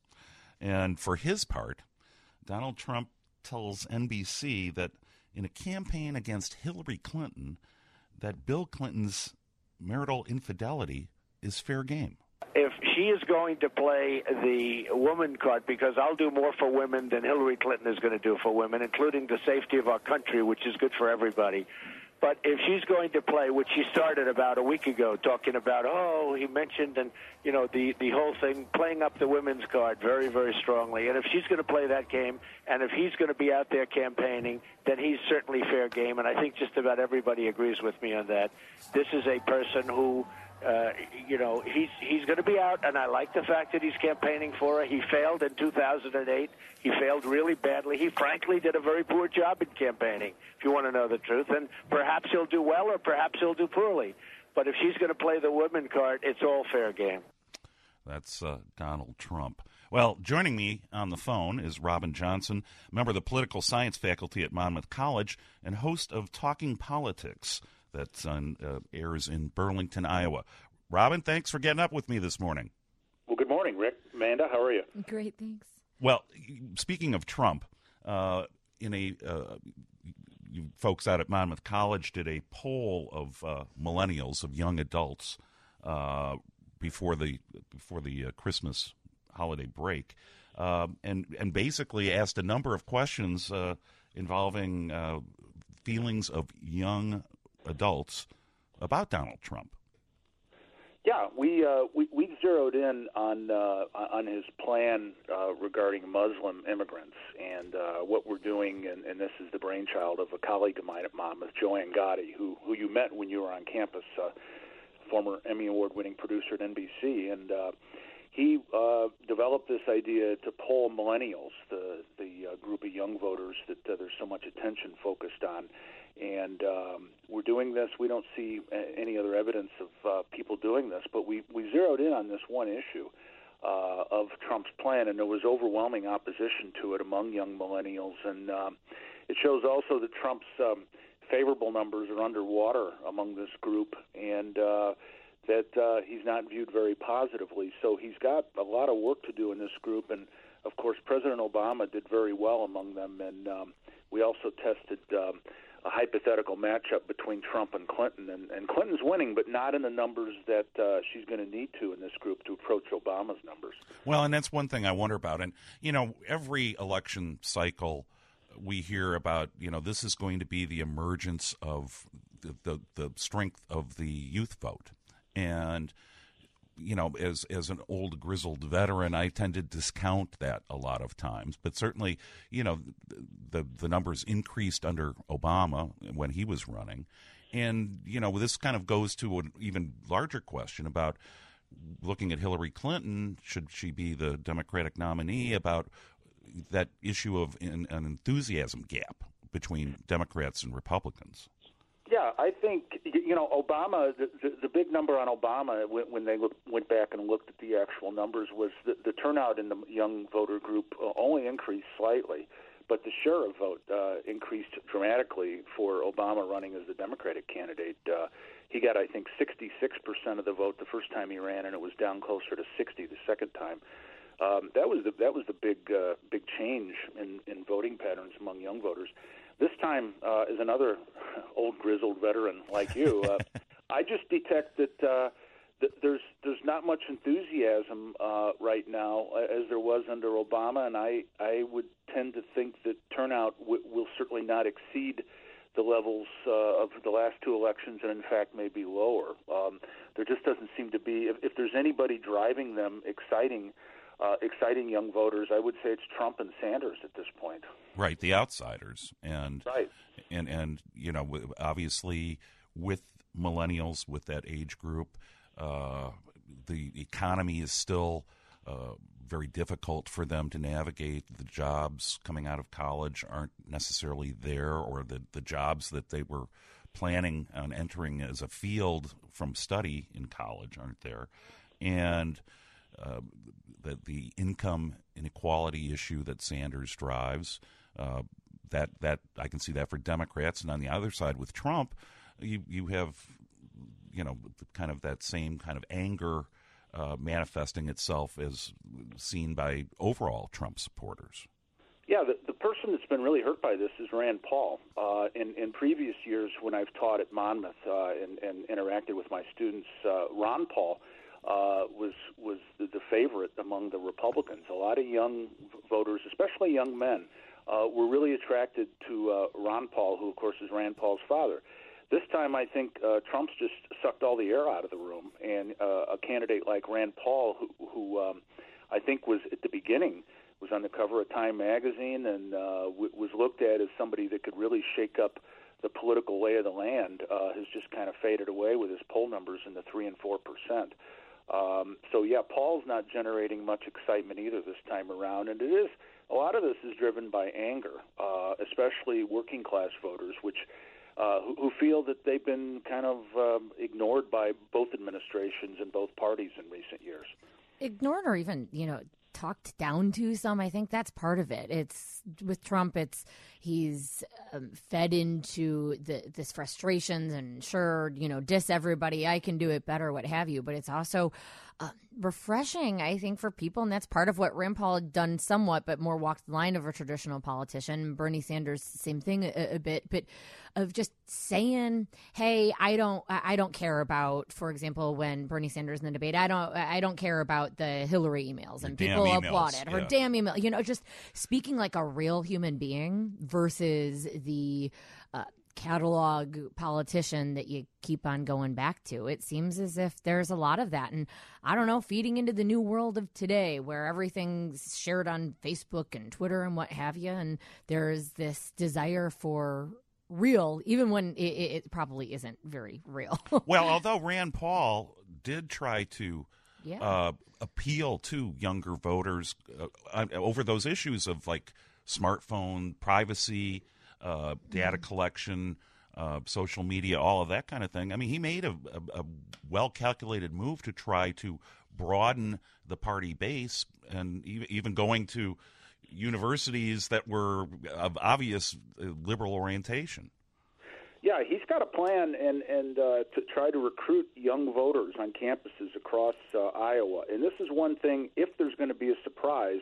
And for his part, Donald Trump tells N B C that in a campaign against Hillary Clinton, that Bill Clinton's marital infidelity is fair game. If she is going to play the woman card, because I'll do more for women than Hillary Clinton is going to do for women, including the safety of our country, which is good for everybody. But if she's going to play, which she started about a week ago, talking about, oh, he mentioned, and, you know, the, the whole thing, playing up the women's card very, very strongly. And if she's going to play that game, and if he's going to be out there campaigning, then he's certainly fair game. And I think just about everybody agrees with me on that. This is a person who, uh, you know, he's he's going to be out, and I like the fact that he's campaigning for her. He failed in two thousand eight. He failed really badly. He frankly did a very poor job in campaigning, if you want to know the truth. And perhaps he'll do well or perhaps he'll do poorly. But if she's going to play the women card, it's all fair game. That's uh, Donald Trump. Well, joining me on the phone is Robin Johnson, member of the political science faculty at Monmouth College and host of Talking Politics that uh, airs in Burlington, Iowa. Robin, thanks for getting up with me this morning. Well, good morning, Rick. Amanda, how are you? Great, thanks. Well, speaking of Trump, uh, in a uh, you folks out at Monmouth College did a poll of uh, millennials, of young adults, uh, before the before the uh, Christmas holiday break, uh, and and basically asked a number of questions uh, involving uh, feelings of young adults about Donald Trump. Yeah, we uh, we, we zeroed in on uh, on his plan uh, regarding Muslim immigrants, and uh, what we're doing, and, and this is the brainchild of a colleague of mine at Monmouth, Joanne Gotti, who who you met when you were on campus, uh, former Emmy Award-winning producer at N B C, and uh, he uh, developed this idea to poll millennials, the the uh, group of young voters that uh, there's so much attention focused on. And um, we're doing this. We don't see a- any other evidence of uh, people doing this, but we, we zeroed in on this one issue uh, of Trump's plan, and there was overwhelming opposition to it among young millennials. And um, it shows also that Trump's um, favorable numbers are underwater among this group, and uh, that uh, he's not viewed very positively. So he's got a lot of work to do in this group, and of course President Obama did very well among them, and um, we also tested um, a hypothetical matchup between Trump and Clinton, and, and Clinton's winning, but not in the numbers that uh, she's going to need to in this group to approach Obama's numbers. Well, and that's one thing I wonder about. And, you know, every election cycle we hear about, you know, this is going to be the emergence of the, the, the strength of the youth vote. And, you know, as as an old grizzled veteran, I tend to discount that a lot of times. But certainly, you know, the the numbers increased under Obama when he was running. And, you know, this kind of goes to an even larger question about looking at Hillary Clinton. Should she be the Democratic nominee? About that issue of an, an enthusiasm gap between Democrats and Republicans. Yeah, I think, you know, Obama, the, the, the big number on Obama when, when they look, went back and looked at the actual numbers was the, the turnout in the young voter group only increased slightly, but the share of vote uh, increased dramatically for Obama running as the Democratic candidate. Uh, he got, I think, sixty-six percent of the vote the first time he ran, and it was down closer to sixty the second time. Um, that was the that was the big uh, big change in, in voting patterns among young voters. This time, uh, as another old grizzled veteran like you, uh, I just detect that, uh, that there's there's not much enthusiasm uh, right now as there was under Obama, and I, I would tend to think that turnout w- will certainly not exceed the levels uh, of the last two elections, and in fact may be lower. Um, there just doesn't seem to be, if, if there's anybody driving them, exciting Uh, exciting young voters, I would say it's Trump and Sanders at this point. Right, the outsiders, and right. and and you know, obviously with millennials, with that age group, uh, the economy is still uh, very difficult for them to navigate. The jobs coming out of college aren't necessarily there, or the, the jobs that they were planning on entering as a field from study in college aren't there. And uh, the, the income inequality issue that Sanders drives, uh, that, that I can see that for Democrats. And on the other side with Trump, you, you have, you know, kind of that same kind of anger uh, manifesting itself as seen by overall Trump supporters. Yeah, the, the person that's been really hurt by this is Rand Paul. Uh, in, in previous years when I've taught at Monmouth uh, and, and interacted with my students, uh, Ron Paul uh, was was the, the favorite among the Republicans. A lot of young voters, especially young men, uh, were really attracted to uh, Ron Paul, who, of course, is Rand Paul's father. This time, I think uh, Trump's just sucked all the air out of the room, and uh, a candidate like Rand Paul, who, who um, I think was at the beginning, was on the cover of Time magazine and uh, w- was looked at as somebody that could really shake up the political lay of the land, uh, has just kind of faded away with his poll numbers in the three and four percent. Um, so yeah, Paul's not generating much excitement either this time around, and it is a lot of this is driven by anger, uh, especially working class voters, which uh, who, who feel that they've been kind of um, ignored by both administrations and both parties in recent years. Ignored, or even, you know, talked down to some. I think that's part of it. It's with Trump, it's he's um, fed into the, this frustrations and sure, you know, diss everybody. I can do it better, what have you. But it's also uh, refreshing, I think, for people. And that's part of what Rand Paul had done somewhat, but more walked the line of a traditional politician. Bernie Sanders, same thing a, a bit, but of just saying, hey, I don't, I don't care about, for example, when Bernie Sanders in the debate, I don't, I don't care about the Hillary emails, and people applauded her yeah. damn email. You know, just speaking like a real human being versus the uh, catalog politician that you keep on going back to. It seems as if there's a lot of that, and I don't know, feeding into the new world of today, where everything's shared on Facebook and Twitter and what have you, and there's this desire for real, even when it, it probably isn't very real. Well, although Rand Paul did try to yeah. uh, appeal to younger voters uh, over those issues of like smartphone privacy, uh, data mm-hmm. collection, uh, social media, all of that kind of thing. I mean, he made a, a, a well-calculated move to try to broaden the party base, and even going to universities that were of obvious liberal orientation. Yeah, he's got a plan and and uh, to try to recruit young voters on campuses across uh, Iowa. And this is one thing, if there's going to be a surprise,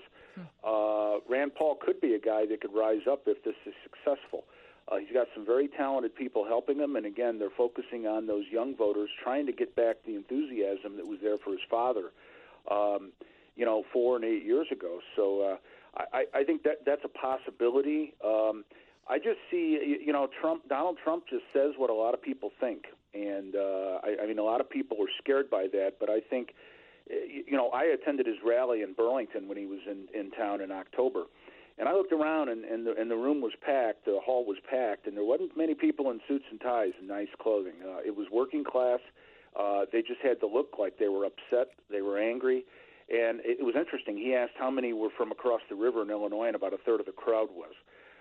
uh, Rand Paul could be a guy that could rise up if this is successful. Uh, he's got some very talented people helping him, and again, they're focusing on those young voters, trying to get back the enthusiasm that was there for his father, um, you know, four and eight years ago. So uh, I, I think that that's a possibility. Um, I just see, you know, Trump. Donald Trump just says what a lot of people think, and uh, I, I mean, a lot of people are scared by that. But I think, you know, I attended his rally in Burlington when he was in, in town in October, and I looked around, and, and, the, and the room was packed, the hall was packed, and there wasn't many people in suits and ties and nice clothing. Uh, it was working class. Uh, they just had to look like they were upset, they were angry. And it was interesting. He asked how many were from across the river in Illinois, and about a third of the crowd was.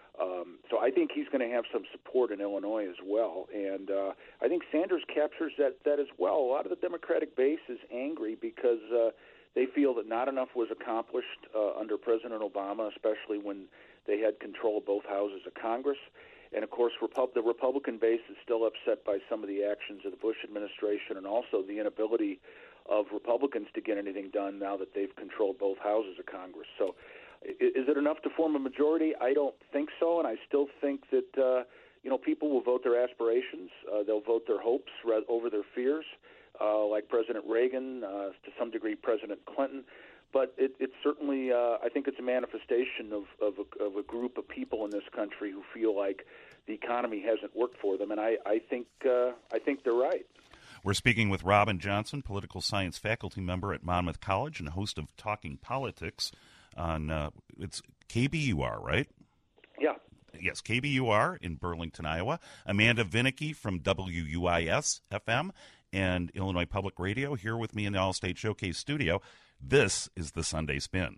Um, so I think he's going to have some support in Illinois as well. And uh, I think Sanders captures that, that as well. A lot of the Democratic base is angry because uh, they feel that not enough was accomplished uh, under President Obama, especially when they had control of both houses of Congress. And, of course, Repub- the Republican base is still upset by some of the actions of the Bush administration and also the inability of Republicans to get anything done now that they've controlled both houses of Congress. So is it enough to form a majority? I don't think so, and I still think that, uh, you know, people will vote their aspirations. Uh, they'll vote their hopes over their fears, uh, like President Reagan, uh, to some degree President Clinton. But it, it's certainly, uh, I think it's a manifestation of, of, a, of a group of people in this country who feel like the economy hasn't worked for them, and I, I think uh, I think they're right. We're speaking with Robin Johnson, political science faculty member at Monmouth College and host of Talking Politics on, uh, it's K B U R, right? Yeah. Yes, K B U R in Burlington, Iowa. Amanda Vinicky from W U I S F M and Illinois Public Radio here with me in the All-State Showcase studio. This is the Sunday Spin.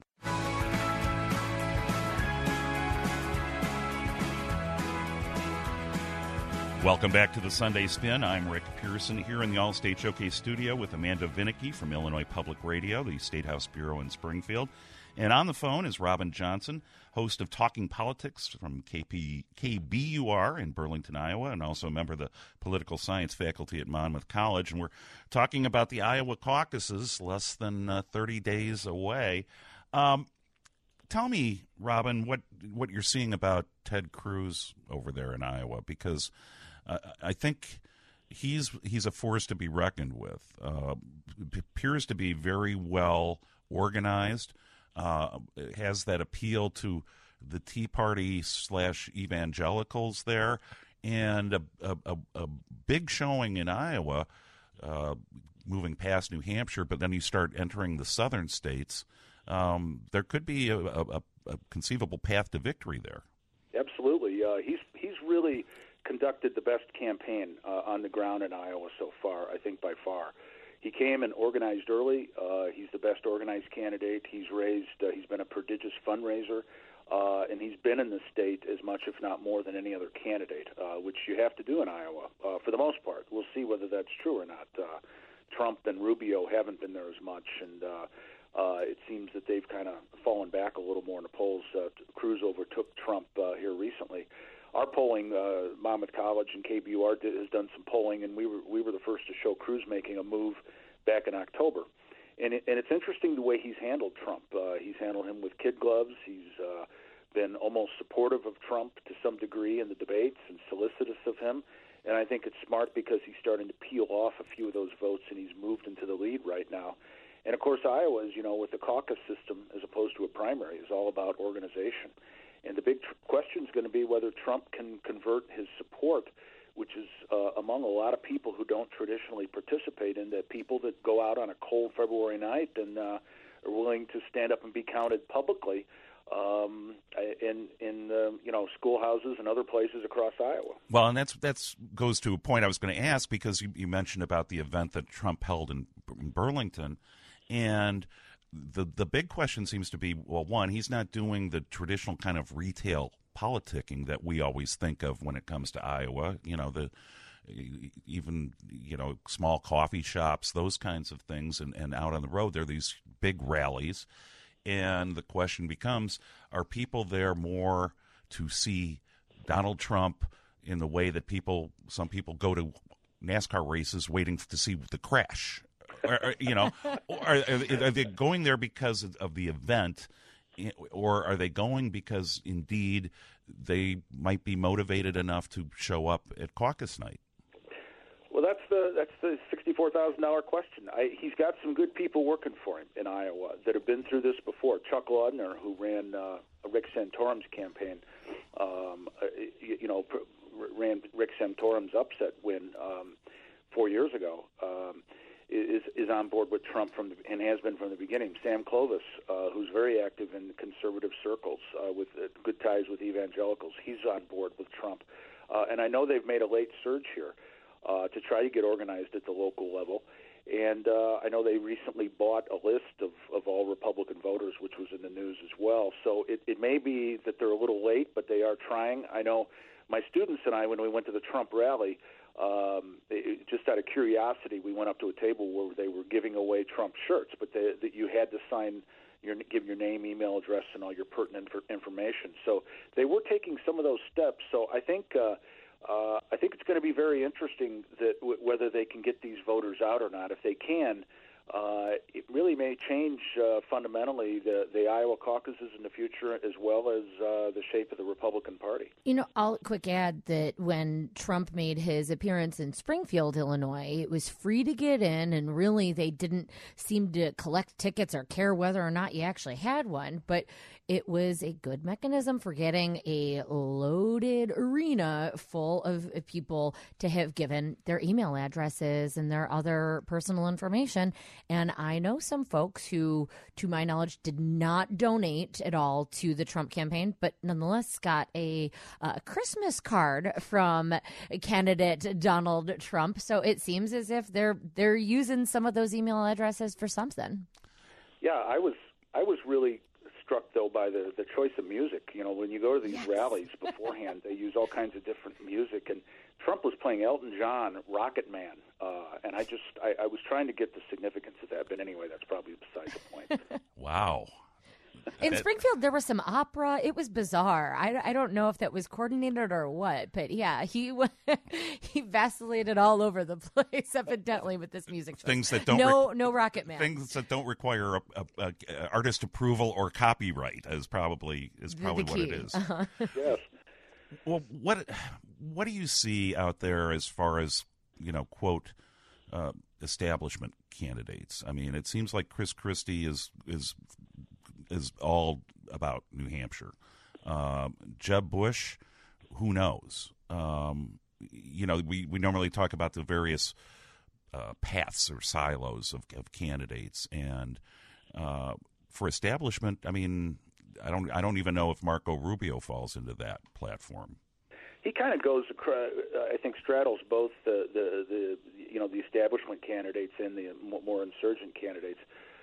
Welcome back to the Sunday Spin. I'm Rick Pearson here in the All-State Showcase studio with Amanda Vinicky from Illinois Public Radio, the State House Bureau in Springfield. And on the phone is Robin Johnson, host of Talking Politics from K P, K B U R in Burlington, Iowa, and also a member of the political science faculty at Monmouth College. And we're talking about the Iowa caucuses, less than uh, thirty days away. Um, tell me, Robin, what, what you're seeing about Ted Cruz over there in Iowa, because uh, I think he's he's a force to be reckoned with. Uh, appears to be very well organized. Uh, has that appeal to the Tea Party slash evangelicals there, and a, a, a big showing in Iowa, uh, moving past New Hampshire, but then you start entering the southern states. Um, there could be a, a, a conceivable path to victory there. Absolutely. Uh, he's he's really conducted the best campaign uh, on the ground in Iowa so far, I think by far. He came and organized early. Uh, he's the best organized candidate. He's raised. Uh, he's been a prodigious fundraiser, uh, and he's been in the state as much, if not more, than any other candidate, uh, which you have to do in Iowa uh, for the most part. We'll see whether that's true or not. Uh, Trump and Rubio haven't been there as much, and uh, uh, it seems that they've kind of fallen back a little more in the polls. Uh, Cruz overtook Trump uh, here recently. Our polling, uh, Monmouth College and K B U R did, has done some polling, and we were we were the first to show Cruz making a move back in October. And it, and it's interesting the way he's handled Trump. Uh, he's handled him with kid gloves. He's uh, been almost supportive of Trump to some degree in the debates and solicitous of him. And I think it's smart because he's starting to peel off a few of those votes, and he's moved into the lead right now. And, of course, Iowa is, you know, with the caucus system as opposed to a primary, is all about organization. And the big tr- question is going to be whether Trump can convert his support, which is uh, among a lot of people who don't traditionally participate in that, people that go out on a cold February night and uh, are willing to stand up and be counted publicly um, in in uh, you know schoolhouses and other places across Iowa. Well, and that's that's goes to a point I was going to ask, because you, you mentioned about the event that Trump held in, in Burlington, and the the big question seems to be, well, one, he's not doing the traditional kind of retail politicking that we always think of when it comes to Iowa. You know, the even you know small coffee shops, those kinds of things, and, and out on the road there are these big rallies, and the question becomes: are people there more to see Donald Trump in the way that people some people go to NASCAR races waiting to see the crash? Or, you know, are, are they going there because of the event, or are they going because indeed they might be motivated enough to show up at caucus night? Well, that's the that's the sixty-four thousand dollar question. I, he's got some good people working for him in Iowa that have been through this before. Chuck Laudner, who ran uh, Rick Santorum's campaign, um, you, you know, ran Rick Santorum's upset win um, four years ago. Um, Is, is on board with Trump from the, and has been from the beginning. Sam Clovis, uh, who's very active in conservative circles uh, with uh, good ties with evangelicals, he's on board with Trump. Uh, and I know they've made a late surge here uh, to try to get organized at the local level. And uh, I know they recently bought a list of, of all Republican voters, which was in the news as well. So it, it may be that they're a little late, but they are trying. I know my students and I, when we went to the Trump rally, Um, it, just out of curiosity, we went up to a table where they were giving away Trump shirts, but they, that you had to sign, your, give your name, email address, and all your pertinent for information. So they were taking some of those steps. So I think uh, uh, I think it's going to be very interesting that w- whether they can get these voters out or not. If they can, uh, it really may change uh, fundamentally the, the Iowa caucuses in the future, as well as uh, the shape of the Republican Party. You know, I'll quick add that when Trump made his appearance in Springfield, Illinois, it was free to get in, and really they didn't seem to collect tickets or care whether or not you actually had one, but it was a good mechanism for getting a loaded arena full of people to have given their email addresses and their other personal information. And I know some folks who, to my knowledge, did not donate at all to the Trump campaign, but nonetheless got a, a Christmas card from candidate Donald Trump. So it seems as if they're they're using some of those email addresses for something. Yeah, I was I was really struck, though, by the, the choice of music. You know, when you go to these yes. rallies beforehand, they use all kinds of different music, and Trump was playing Elton John, Rocket Man, uh, and I just, I, I was trying to get the significance of that, but anyway, that's probably beside the point. Wow. In Springfield, there was some opera. It was bizarre. I, I don't know if that was coordinated or what, but yeah, he he vacillated all over the place, evidently, with this music choice. Things that don't no re- no Rocket Man. Things that don't require a, a, a, a artist approval or copyright is probably is probably the, what the it is. Uh-huh. Yes. Well, what what do you see out there as far as, you know, quote, uh, establishment candidates? I mean, it seems like Chris Christie is is is all about New Hampshire. Um, Jeb Bush, who knows? Um, you know, we, we normally talk about the various uh, paths or silos of, of candidates, and uh, for establishment, I mean, I don't I don't even know if Marco Rubio falls into that platform. He kind of goes, I think, straddles both the, the, the you know the establishment candidates and the more insurgent candidates.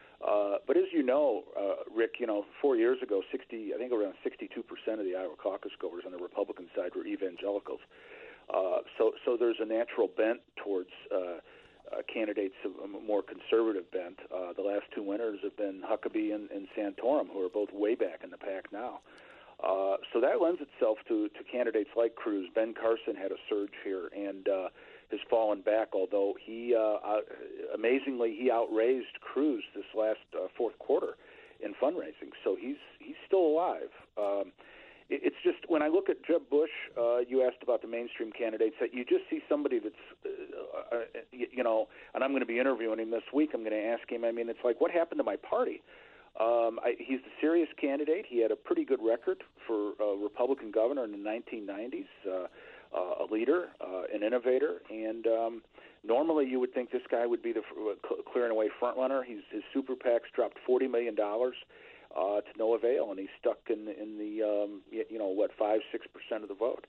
Uh, but as you know, uh, Rick, you know, four years ago, sixty, I think around sixty-two percent of the Iowa caucus goers on the Republican side were evangelicals. Uh, so, so there's a natural bent towards uh, uh, candidates of a more conservative bent. Uh, the last two winners have been Huckabee and, and Santorum, who are both way back in the pack now. Uh, so that lends itself to, to candidates like Cruz. Ben Carson had a surge here and uh, has fallen back, although he, uh, uh, amazingly, he outraised Cruz this last uh, fourth quarter in fundraising. So he's he's still alive. Um, it, it's just, when I look at Jeb Bush, uh, you asked about the mainstream candidates, that you just see somebody that's, uh, uh, you, you know, and I'm going to be interviewing him this week. I'm going to ask him, I mean, it's like, what happened to my party? Um, I, he's a serious candidate. He had a pretty good record for a Republican governor in the nineteen nineties, uh, uh, a leader, uh, an innovator, and um, normally you would think this guy would be the uh, clearing away front runner. He's, his super PACs dropped forty million dollars uh, to no avail, and he's stuck in, in the, um, you know, what, five, six percent of the vote.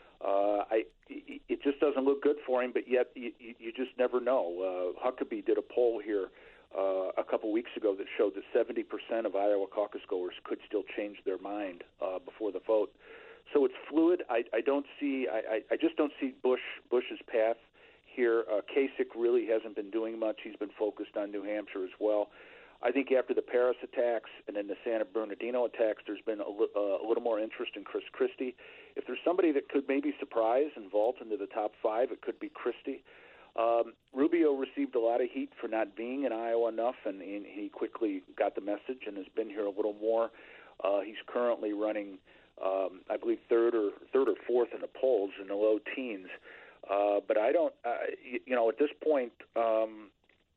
Uh, I, it just doesn't look good for him, but yet you, you just never know. Uh, Huckabee did a poll here Uh, a couple weeks ago that showed that seventy percent of Iowa caucus goers could still change their mind uh, before the vote. So it's fluid. I, I don't see. I, I just don't see Bush Bush's path here. Uh, Kasich really hasn't been doing much. He's been focused on New Hampshire as well. I think after the Paris attacks and then the San Bernardino attacks, there's been a, li- uh, a little more interest in Chris Christie. If there's somebody that could maybe surprise and vault into the top five, it could be Christie. Um, Rubio received a lot of heat for not being in Iowa enough, and, and he quickly got the message and has been here a little more. Uh, he's currently running, um, I believe, third or third or fourth in the polls in the low teens. Uh, but I don't, uh, you, you know, at this point, um,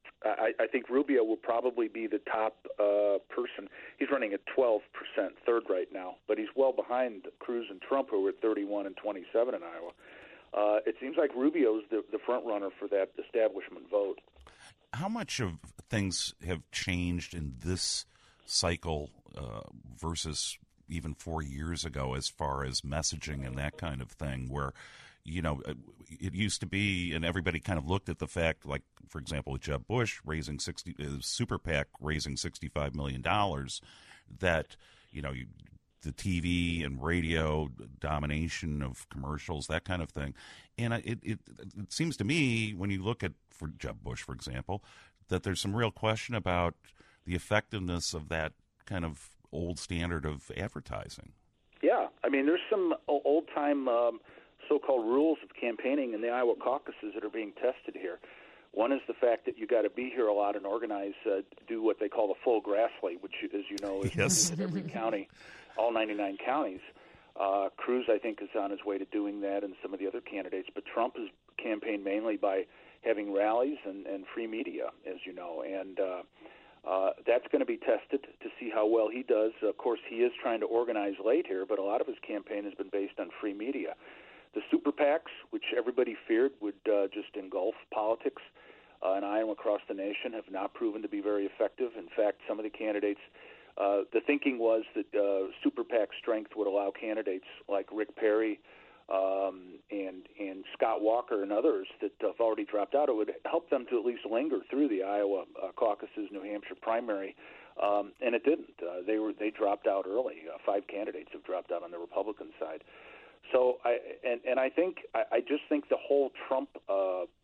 I, I think Rubio will probably be the top uh, person. He's running at twelve percent, third right now, but he's well behind Cruz and Trump, who are at thirty-one and twenty-seven in Iowa. Uh, it seems like Rubio's the, the front runner for that establishment vote. How much of things have changed in this cycle uh, versus even four years ago as far as messaging and that kind of thing, where, you know, it used to be, and everybody kind of looked at the fact, like, for example, with Jeb Bush raising sixty, uh, Super PAC raising sixty-five million dollars, that, you know, you, the T V and radio domination of commercials, that kind of thing. And it, it it seems to me, when you look at, for Jeb Bush, for example, that there's some real question about the effectiveness of that kind of old standard of advertising. Yeah, I mean, there's some old-time um, so-called rules of campaigning in the Iowa caucuses that are being tested here. One is the fact that you got to be here a lot and organize, uh, do what they call the full Grassley, which, as you know, is yes. in every county, all ninety-nine counties. Uh, Cruz, I think, is on his way to doing that, and some of the other candidates. But Trump has campaigned mainly by having rallies and, and free media, as you know, and uh, uh, that's going to be tested to see how well he does. Of course, he is trying to organize late here, but a lot of his campaign has been based on free media. The super PACs, which everybody feared would uh, just engulf politics uh, in Iowa across the nation, have not proven to be very effective. In fact, some of the candidates, uh, the thinking was that uh, super PAC strength would allow candidates like Rick Perry um, and and Scott Walker and others that have already dropped out. It would help them to at least linger through the Iowa uh, caucuses, New Hampshire primary, Um, and it didn't. Uh, they were they dropped out early. Uh, five candidates have dropped out on the Republican side. So I and, and I think I, I just think the whole Trump uh, uh,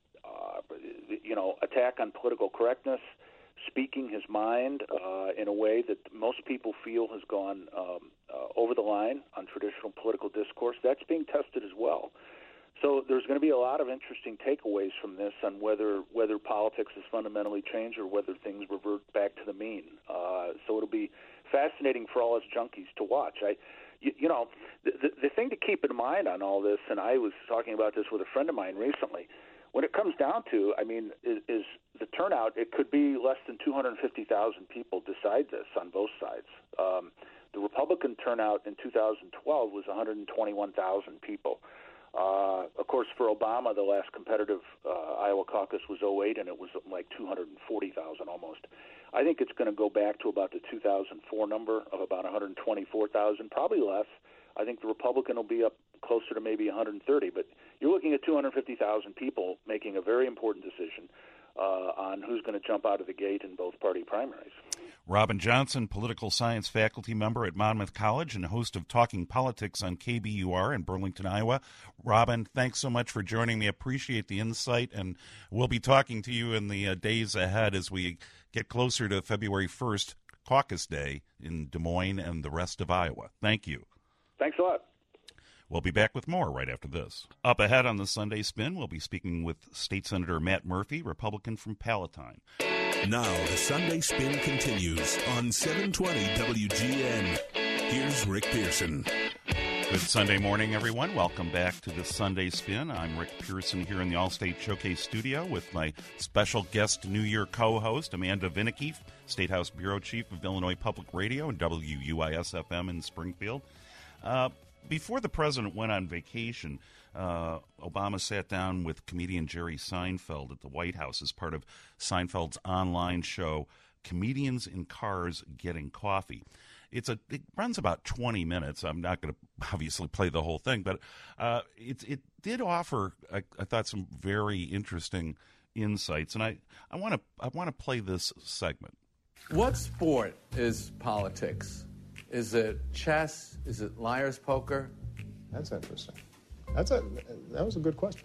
you know attack on political correctness, speaking his mind uh, in a way that most people feel has gone um, uh, over the line on traditional political discourse, that's being tested as well. So there's going to be a lot of interesting takeaways from this on whether whether politics has fundamentally changed or whether things revert back to the mean. Uh, so it'll be fascinating for all us junkies to watch. I, you, you know, the, the, the thing to keep in mind on all this, and I was talking about this with a friend of mine recently, when it comes down to, I mean, is, is the turnout, it could be less than two hundred fifty thousand people decide this on both sides. Um, the Republican turnout in two thousand twelve was one hundred twenty-one thousand people. Uh, of course, for Obama, the last competitive uh, Iowa caucus was oh eight, and it was like two hundred forty thousand almost. I think it's going to go back to about the two thousand four number of about one hundred twenty-four thousand, probably less. I think the Republican will be up closer to maybe one hundred thirty, but you're looking at two hundred fifty thousand people making a very important decision uh, on who's going to jump out of the gate in both party primaries. Robin Johnson, political science faculty member at Monmouth College and host of Talking Politics on K B U R in Burlington, Iowa. Robin, thanks so much for joining me. Appreciate the insight, and we'll be talking to you in the uh, days ahead as we get closer to February first, Caucus Day in Des Moines and the rest of Iowa. Thank you. Thanks a lot. We'll be back with more right after this. Up ahead on the Sunday Spin, we'll be speaking with State Senator Matt Murphy, Republican from Palatine. Now the Sunday Spin continues on seven twenty W G N. Here's Rick Pearson. Good Sunday morning, everyone. Welcome back to the Sunday Spin. I'm Rick Pearson here in the Allstate Showcase studio with my special guest New Year co-host, Amanda Vinicky, State House Bureau Chief of Illinois Public Radio and W U I S F M in Springfield. Uh, before the president went on vacation, Uh, Obama sat down with comedian Jerry Seinfeld at the White House as part of Seinfeld's online show, Comedians in Cars Getting Coffee. It's a it runs about twenty minutes. I'm not going to obviously play the whole thing, but uh, it it did offer, I, I thought, some very interesting insights, and I I want to I want to play this segment. What sport is politics? Is it chess? Is it liar's poker? That's interesting. That's a that was a good question.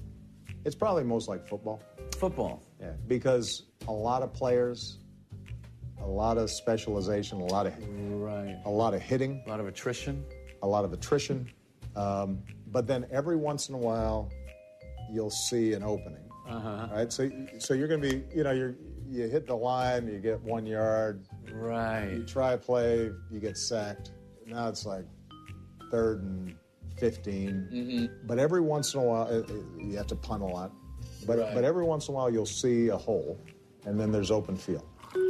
It's probably most like football. Football. Yeah, because a lot of players, a lot of specialization, a lot of right, a lot of hitting, a lot of attrition, a lot of attrition. Um, but then every once in a while, you'll see an opening. Uh-huh. Right. So so you're going to be, you know, you you hit the line, you get one yard. Right. You try a play, you get sacked. Now it's like third and fifteen, mm-hmm. but every once in a while, it, it, you have to punt a lot, but right. but every once in a while you'll see a hole, and then there's open field.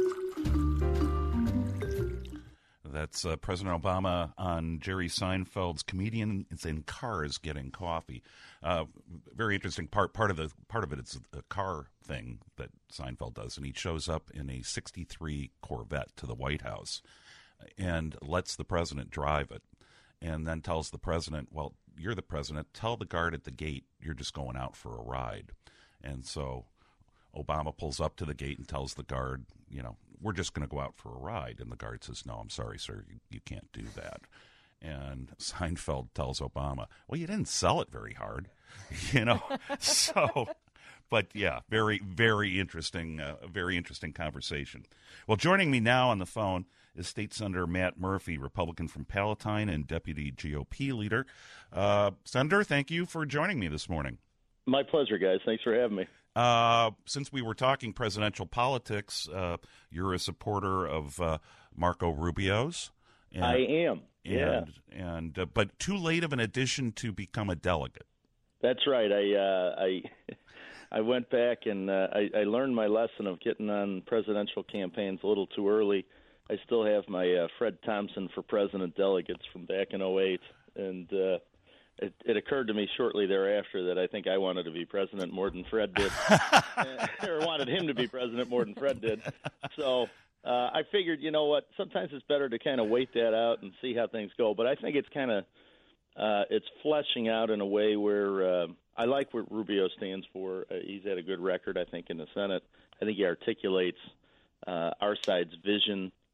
That's uh, President Obama on Jerry Seinfeld's Comedians in Cars Getting Coffee. Uh, very interesting part. Part of the part of it is a car thing that Seinfeld does, and he shows up in a sixty-three Corvette to the White House and lets the president drive it. And then tells the president, well, you're the president. Tell the guard at the gate you're just going out for a ride. And so Obama pulls up to the gate and tells the guard, you know, we're just going to go out for a ride. And the guard says, no, I'm sorry, sir, you, you can't do that. And Seinfeld tells Obama, well, you didn't sell it very hard, you know. So, but yeah, very, very interesting, uh, very interesting conversation. Well, joining me now on the phone is State Senator Matt Murphy, Republican from Palatine and Deputy G O P leader. Uh, Senator, thank you for joining me this morning. My pleasure, guys. Thanks for having me. Uh, since we were talking presidential politics, uh, you're a supporter of uh, Marco Rubio's. And, I am. Yeah. And, and uh, but too late of an addition to become a delegate. That's right. I uh, I I went back and uh, I, I learned my lesson of getting on presidential campaigns a little too early. I still have my uh, Fred Thompson for President delegates from back in oh eight, and uh, it, it occurred to me shortly thereafter that I think I wanted to be president more than Fred did, or wanted him to be president more than Fred did. So uh, I figured, you know what, sometimes it's better to kind of wait that out and see how things go. But I think it's kind of uh, it's fleshing out in a way where uh, I like what Rubio stands for. Uh, he's had a good record, I think, in the Senate. I think he articulates uh, our side's vision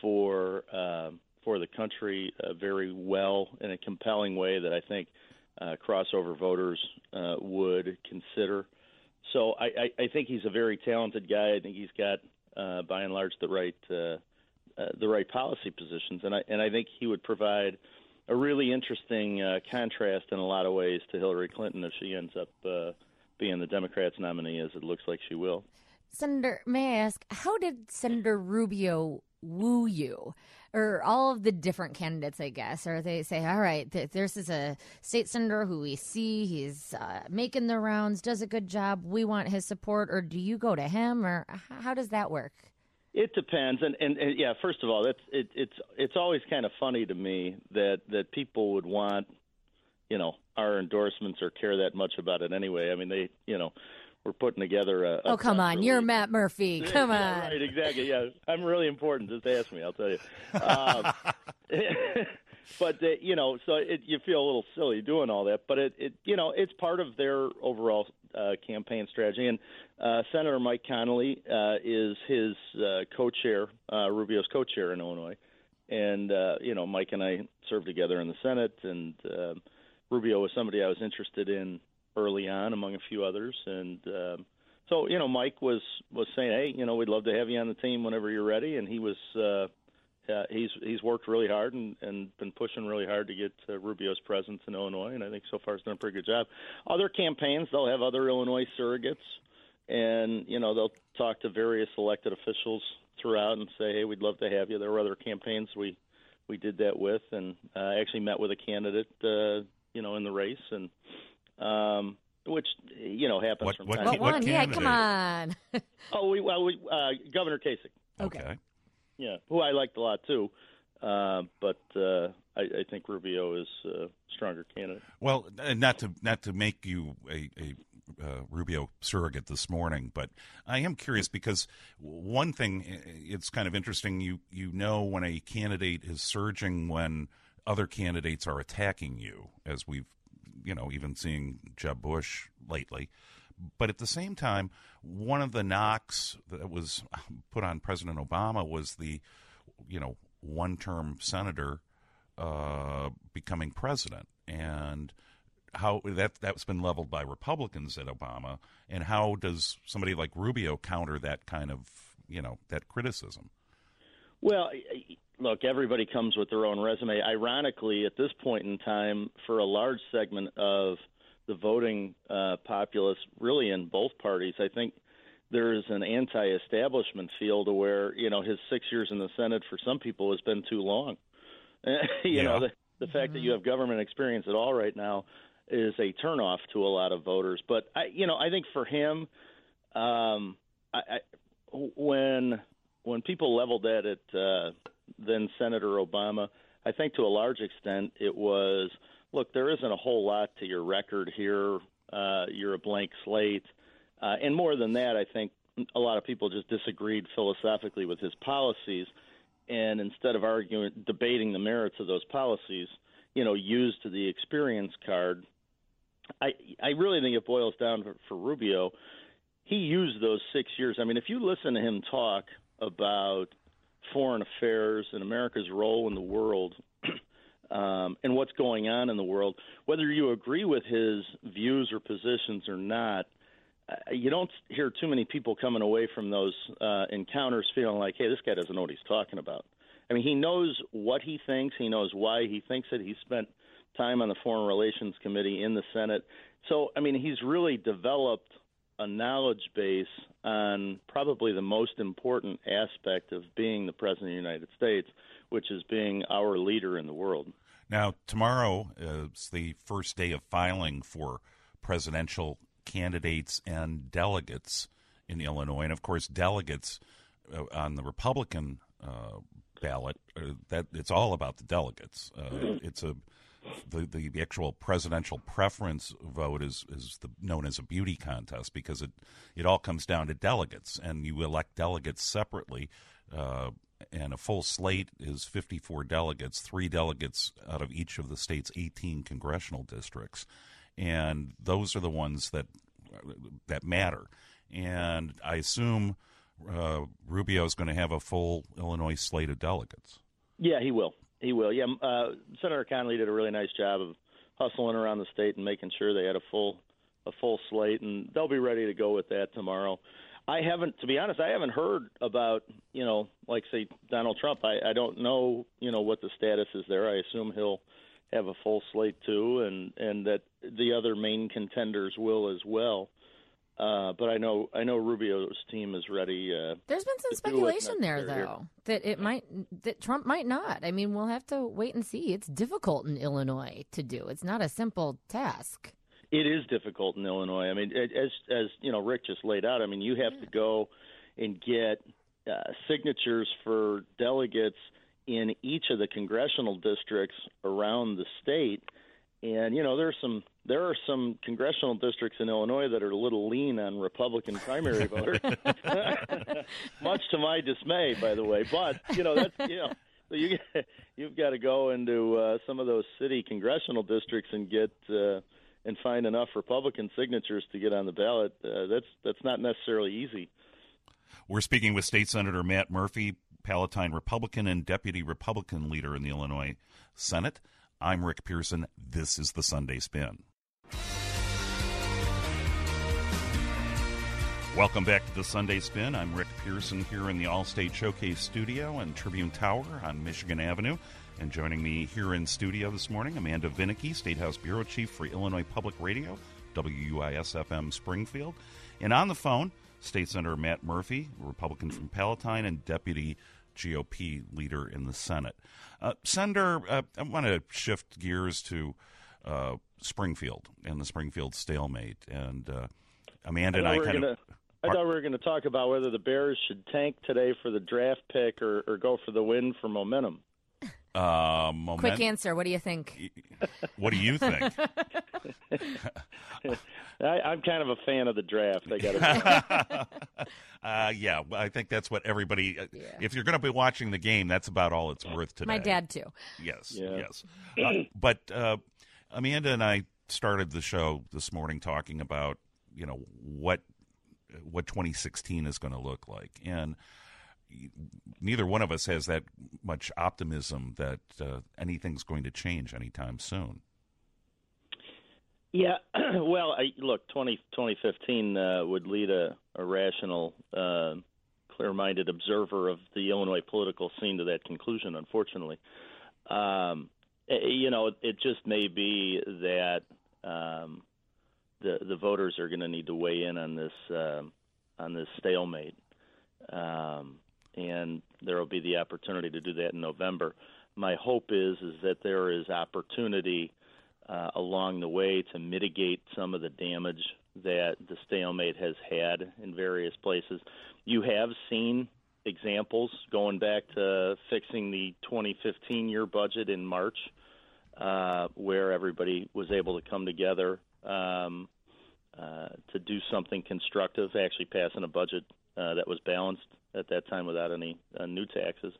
for uh, for the country uh, very well in a compelling way that I think uh, crossover voters uh, would consider. So I, I, I think he's a very talented guy. I think he's got, uh, by and large, the right uh, uh, the right policy positions, and I and I think he would provide a really interesting uh, contrast in a lot of ways to Hillary Clinton if she ends up uh, being the Democrats' nominee, as it looks like she will. Senator, may I ask, how did Senator Rubio woo you? Or all of the different candidates, I guess, or they say, all right, th- this is a state senator who we see, he's uh, making the rounds, does a good job, we want his support, or do you go to him, or how does that work? It depends, and, and, and yeah, first of all, it's it, it's it's always kind of funny to me that, that people would want, you know, our endorsements or care that much about it anyway. I mean, they, you know, we're putting together a... a oh, come on. Release. You're Matt Murphy. Come yeah, on. Right, exactly. Yeah, I'm really important. Just ask me. I'll tell you. Um, but, uh, you know, so it, you feel a little silly doing all that. But, it, it you know, it's part of their overall uh, campaign strategy. And uh, Senator Mike Connolly uh, is his uh, co-chair, uh, Rubio's co-chair in Illinois. And, uh, you know, Mike and I served together in the Senate. And uh, Rubio was somebody I was interested in early on, among a few others, and um, so you know, Mike was was saying, "Hey, you know, we'd love to have you on the team whenever you're ready." And he was uh, uh, he's he's worked really hard and, and been pushing really hard to get uh, Rubio's presence in Illinois, and I think so far he's done a pretty good job. Other campaigns, they'll have other Illinois surrogates, and you know, they'll talk to various elected officials throughout and say, "Hey, we'd love to have you." There were other campaigns we we did that with, and I uh, actually met with a candidate, uh, you know, in the race, and. Um, which you know happens what, from what, time what, to time. what yeah, come on. oh, we well, we uh, Governor Kasich. Okay. Yeah, who I liked a lot too, uh, but uh, I, I think Rubio is a stronger candidate. Well, not to not to make you a, a uh, Rubio surrogate this morning, but I am curious because one thing, it's kind of interesting. You you know when a candidate is surging when other candidates are attacking you, as we've. You know, even seeing Jeb Bush lately. But at the same time, one of the knocks that was put on President Obama was the, you know, one-term senator uh, becoming president. And how that, that's been leveled by Republicans at Obama. And how does somebody like Rubio counter that kind of, you know, that criticism? Well, look, everybody comes with their own resume. Ironically, at this point in time, for a large segment of the voting uh, populace, really in both parties, I think there is an anti-establishment feel to where, you know, his six years in the Senate for some people has been too long. you yeah. know, the, the fact mm-hmm. that you have government experience at all right now is a turnoff to a lot of voters. But, I, you know, I think for him, um, I, I, when when people leveled that at uh, then Senator Obama, I think to a large extent it was, look, there isn't a whole lot to your record here. Uh, you're a blank slate. Uh, and more than that, I think a lot of people just disagreed philosophically with his policies. And instead of arguing, debating the merits of those policies, you know, used the experience card. I I really think it boils down for, for Rubio. He used those six years. I mean, if you listen to him talk about foreign affairs and America's role in the world um, and what's going on in the world, whether you agree with his views or positions or not, uh, you don't hear too many people coming away from those uh, encounters feeling like, hey, this guy doesn't know what he's talking about. I mean, he knows what he thinks. He knows why he thinks it. He spent time on the Foreign Relations Committee in the Senate. So, I mean, he's really developed a knowledge base on probably the most important aspect of being the President of the United States, which is being our leader in the world. Now, tomorrow is the first day of filing for presidential candidates and delegates in Illinois. And, of course, delegates uh, on the Republican uh, ballot, uh, that it's all about the delegates. Uh, it's a The, the actual presidential preference vote is, is the, known as a beauty contest because it, it all comes down to delegates, and you elect delegates separately, uh, and a full slate is fifty-four delegates, three delegates out of each of the state's eighteen congressional districts, and those are the ones that that matter. And I assume uh, Rubio is going to have a full Illinois slate of delegates. Yeah, he will. He will. Yeah, uh, Senator Connolly did a really nice job of hustling around the state and making sure they had a full a full slate, and they'll be ready to go with that tomorrow. I haven't, to be honest, I haven't heard about, you know, like, say, Donald Trump. I, I don't know, you know, what the status is there. I assume he'll have a full slate, too, and, and that the other main contenders will as well. Uh, but I know I know Rubio's team is ready. Uh, There's been some speculation there, though, that it might that Trump might not. I mean, we'll have to wait and see. It's difficult in Illinois to do. It's not a simple task. It is difficult in Illinois. I mean, as as you know, Rick just laid out. I mean, you have to go and get uh, signatures for delegates in each of the congressional districts around the state, and you know, there's some there are some congressional districts in Illinois that are a little lean on Republican primary voters, much to my dismay, by the way. But you know, that's you know, so you you've got to go into uh, some of those city congressional districts and get. Uh, and find enough Republican signatures to get on the ballot. Uh, that's that's not necessarily easy. We're speaking with State Senator Matt Murphy, Palatine Republican and Deputy Republican Leader in the Illinois Senate. I'm Rick Pearson. This is the Sunday Spin. Welcome back to the Sunday Spin. I'm Rick Pearson here in the All-State Showcase Studio and Tribune Tower on Michigan Avenue. And joining me here in studio this morning, Amanda Vinicky, State House Bureau Chief for Illinois Public Radio, W U I S F M Springfield. And on the phone, State Senator Matt Murphy, Republican from Palatine and Deputy G O P Leader in the Senate. Uh, Senator, uh, I want to shift gears to uh, Springfield and the Springfield stalemate. And uh, Amanda and I, I kind gonna, of... I thought we were going to talk about whether the Bears should tank today for the draft pick or, or go for the win for momentum. Uh, moment. Quick answer. What do you think? What do you think? I, I'm kind of a fan of the draft. I got to. uh, yeah, I think that's what everybody. Uh, yeah. If you're going to be watching the game, that's about all it's worth today. My dad too. Yes, yeah. yes. Uh, but uh, Amanda and I started the show this morning talking about you know what what twenty sixteen is going to look like, and neither one of us has that much optimism that uh, anything's going to change anytime soon. Yeah, well, I, look, twenty, twenty fifteen uh, would lead a, a rational, uh, clear-minded observer of the Illinois political scene to that conclusion, unfortunately. Um, you know, it just may be that um, the the voters are going to need to weigh in on this uh, on this stalemate. Um, and there will be the opportunity to do that in November. My hope is is that there is opportunity uh, along the way to mitigate some of the damage that the stalemate has had in various places. You have seen examples going back to fixing the twenty fifteen year budget in March, uh, where everybody was able to come together um, uh, to do something constructive, actually passing a budget uh, that was balanced at that time without any uh, new taxes.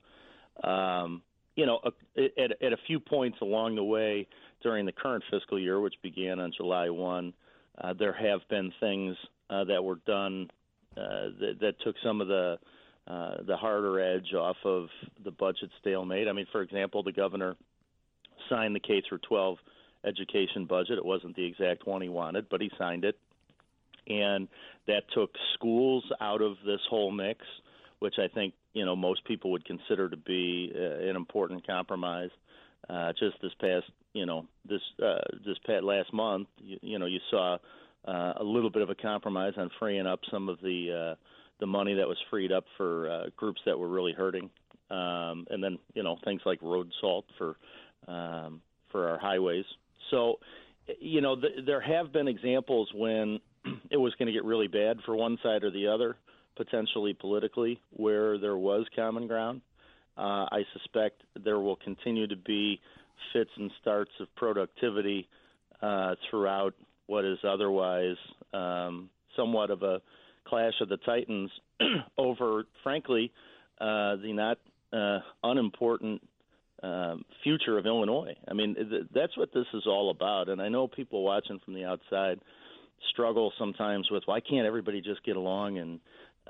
Um, you know, at, at a few points along the way during the current fiscal year, which began on July first, uh, there have been things uh, that were done uh, that, that took some of the uh, the harder edge off of the budget stalemate. I mean, for example, the governor signed the K through twelve education budget. It wasn't the exact one he wanted, but he signed it. And that took schools out of this whole mix, which I think, you know, most people would consider to be uh, an important compromise. Uh, just this past, you know, this uh, this past last month, you, you know, you saw uh, a little bit of a compromise on freeing up some of the uh, the money that was freed up for uh, groups that were really hurting, um, and then, you know, things like road salt for um, for our highways. So, you know, th- there have been examples when it was going to get really bad for one side or the other, potentially politically, where there was common ground. Uh, I suspect there will continue to be fits and starts of productivity uh, throughout what is otherwise um, somewhat of a clash of the titans over, frankly, uh, the not uh, unimportant um, future of Illinois. I mean, th- that's what this is all about. And I know people watching from the outside struggle sometimes with, why can't everybody just get along and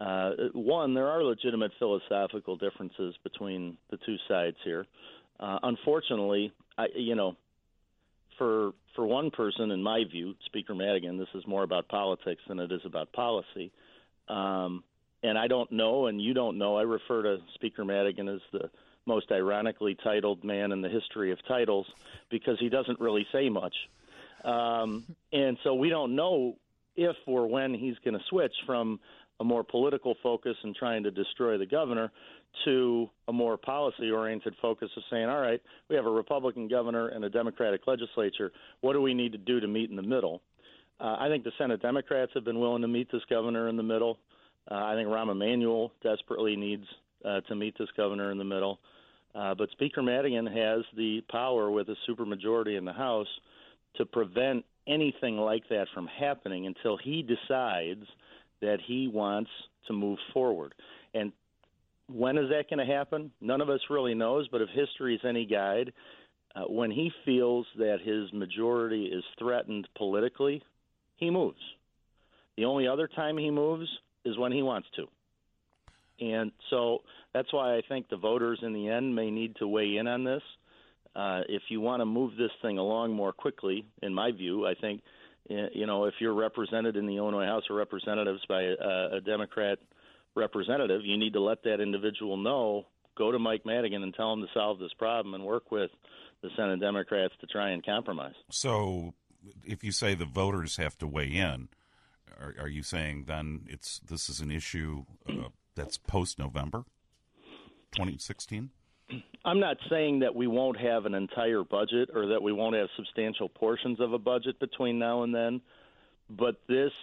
Uh, one, there are legitimate philosophical differences between the two sides here. Uh, unfortunately, I, you know, for for one person, in my view, Speaker Madigan, this is more about politics than it is about policy. Um, and I don't know, and you don't know. I refer to Speaker Madigan as the most ironically titled man in the history of titles because he doesn't really say much. Um, and so we don't know if or when he's going to switch from a more political focus and trying to destroy the governor to a more policy-oriented focus of saying, all right, we have a Republican governor and a Democratic legislature. What do we need to do to meet in the middle? Uh, I think the Senate Democrats have been willing to meet this governor in the middle. Uh, I think Rahm Emanuel desperately needs uh, to meet this governor in the middle. Uh, but Speaker Madigan has the power with a supermajority in the House to prevent anything like that from happening until he decides that he wants to move forward. And when is that going to happen? None of us really knows, but if history is any guide, uh, when he feels that his majority is threatened politically, he moves. The only other time he moves is when he wants to. And so that's why I think the voters in the end may need to weigh in on this. Uh, if you want to move this thing along more quickly, in my view, I think, you know, if you're represented in the Illinois House of Representatives by a, a Democrat representative, you need to let that individual know, go to Mike Madigan and tell him to solve this problem and work with the Senate Democrats to try and compromise. So if you say the voters have to weigh in, are, are you saying then it's this is an issue uh, that's post-November twenty sixteen? I'm not saying that we won't have an entire budget or that we won't have substantial portions of a budget between now and then, but this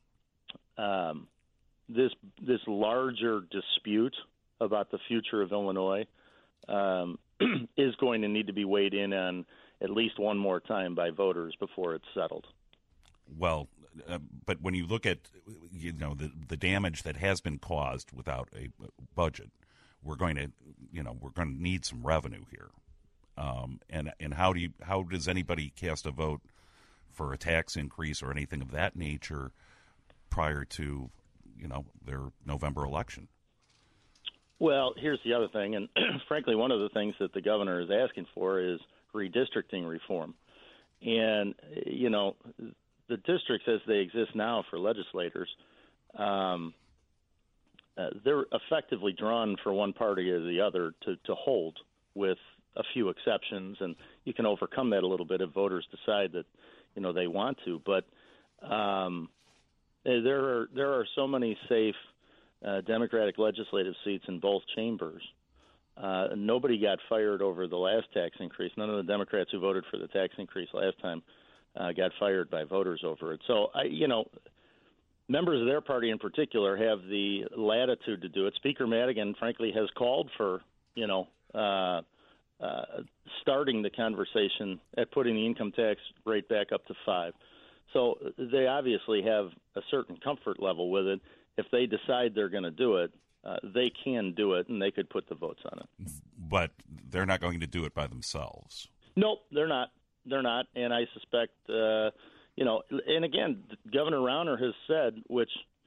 um, this this larger dispute about the future of Illinois um, is going to need to be weighed in on at least one more time by voters before it's settled. Well, uh, but when you look at you know the the damage that has been caused without a budget, we're going to you know we're going to need some revenue here. Um, and and how do you how does anybody cast a vote for a tax increase or anything of that nature prior to you know their November election? Well, here's the other thing, and frankly, one of the things that the governor is asking for is redistricting reform. And you know, the districts as they exist now for legislators, um, uh, they're effectively drawn for one party or the other to, to hold, with a few exceptions, and you can overcome that a little bit if voters decide that you know they want to. But um, there are there are so many safe uh, Democratic legislative seats in both chambers. Uh, nobody got fired over the last tax increase. None of the Democrats who voted for the tax increase last time uh, got fired by voters over it. So, I, you know, members of their party in particular have the latitude to do it. Speaker Madigan, frankly, has called for, you know, uh, uh, starting the conversation at putting the income tax rate back up to five. So they obviously have a certain comfort level with it. If they decide they're going to do it, Uh, they can do it, and they could put the votes on it. But they're not going to do it by themselves. Nope, they're not. They're not. And I suspect, uh, you know, and again, Governor Rauner has said, which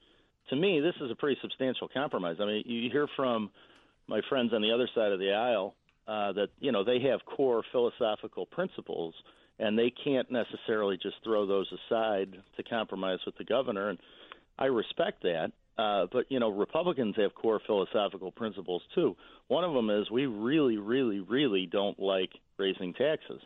to me, this is a pretty substantial compromise. I mean, you hear from my friends on the other side of the aisle uh, that, you know, they have core philosophical principles, and they can't necessarily just throw those aside to compromise with the governor. And I respect that. Uh, but, you know, Republicans have core philosophical principles, too. One of them is we really, really, really don't like raising taxes.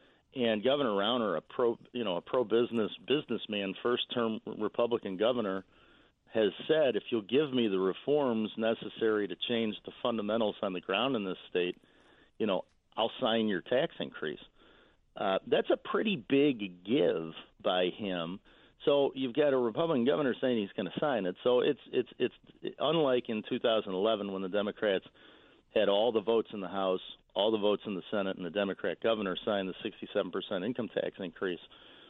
And Governor Rauner, a pro, you know, a pro-business businessman, first-term Republican governor, has said, if you'll give me the reforms necessary to change the fundamentals on the ground in this state, you know, I'll sign your tax increase. Uh, that's a pretty big give by him. So you've got a Republican governor saying he's going to sign it. So it's it's it's unlike in two thousand eleven when the Democrats had all the votes in the House, all the votes in the Senate, and the Democrat governor signed the sixty-seven percent income tax increase.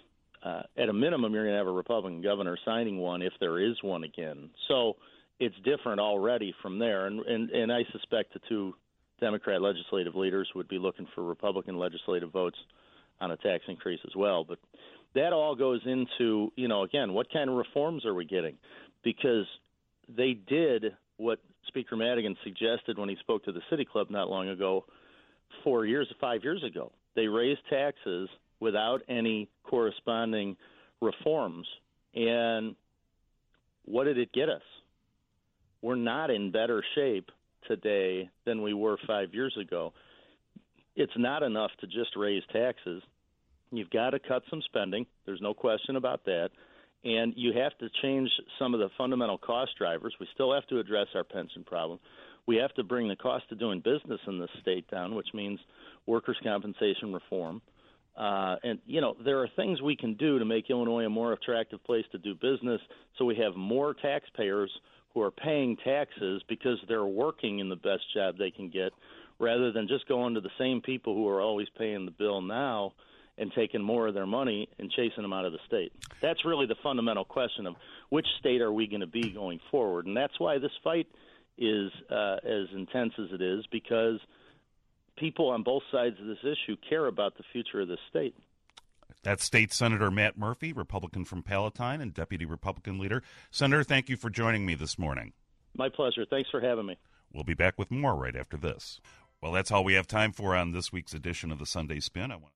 Uh, at a minimum, you're going to have a Republican governor signing one if there is one again. So it's different already from there. And, and, and I suspect the two Democrat legislative leaders would be looking for Republican legislative votes on a tax increase as well. But that all goes into, you know, again, what kind of reforms are we getting? Because they did what Speaker Madigan suggested when he spoke to the City Club not long ago, four years, five years ago. They raised taxes without any corresponding reforms. And what did it get us? We're not in better shape today than we were five years ago. It's not enough to just raise taxes. You've got to cut some spending. There's no question about that. And you have to change some of the fundamental cost drivers. We still have to address our pension problem. We have to bring the cost of doing business in this state down, which means workers' compensation reform. Uh, and, you know, there are things we can do to make Illinois a more attractive place to do business so we have more taxpayers who are paying taxes because they're working in the best job they can get, rather than just going to the same people who are always paying the bill now and taking more of their money and chasing them out of the state. That's really the fundamental question of which state are we going to be going forward. And that's why this fight is uh, as intense as it is, because people on both sides of this issue care about the future of this state. That's State Senator Matt Murphy, Republican from Palatine and Deputy Republican Leader. Senator, thank you for joining me this morning. My pleasure. Thanks for having me. We'll be back with more right after this. Well, that's all we have time for on this week's edition of the Sunday Spin. I want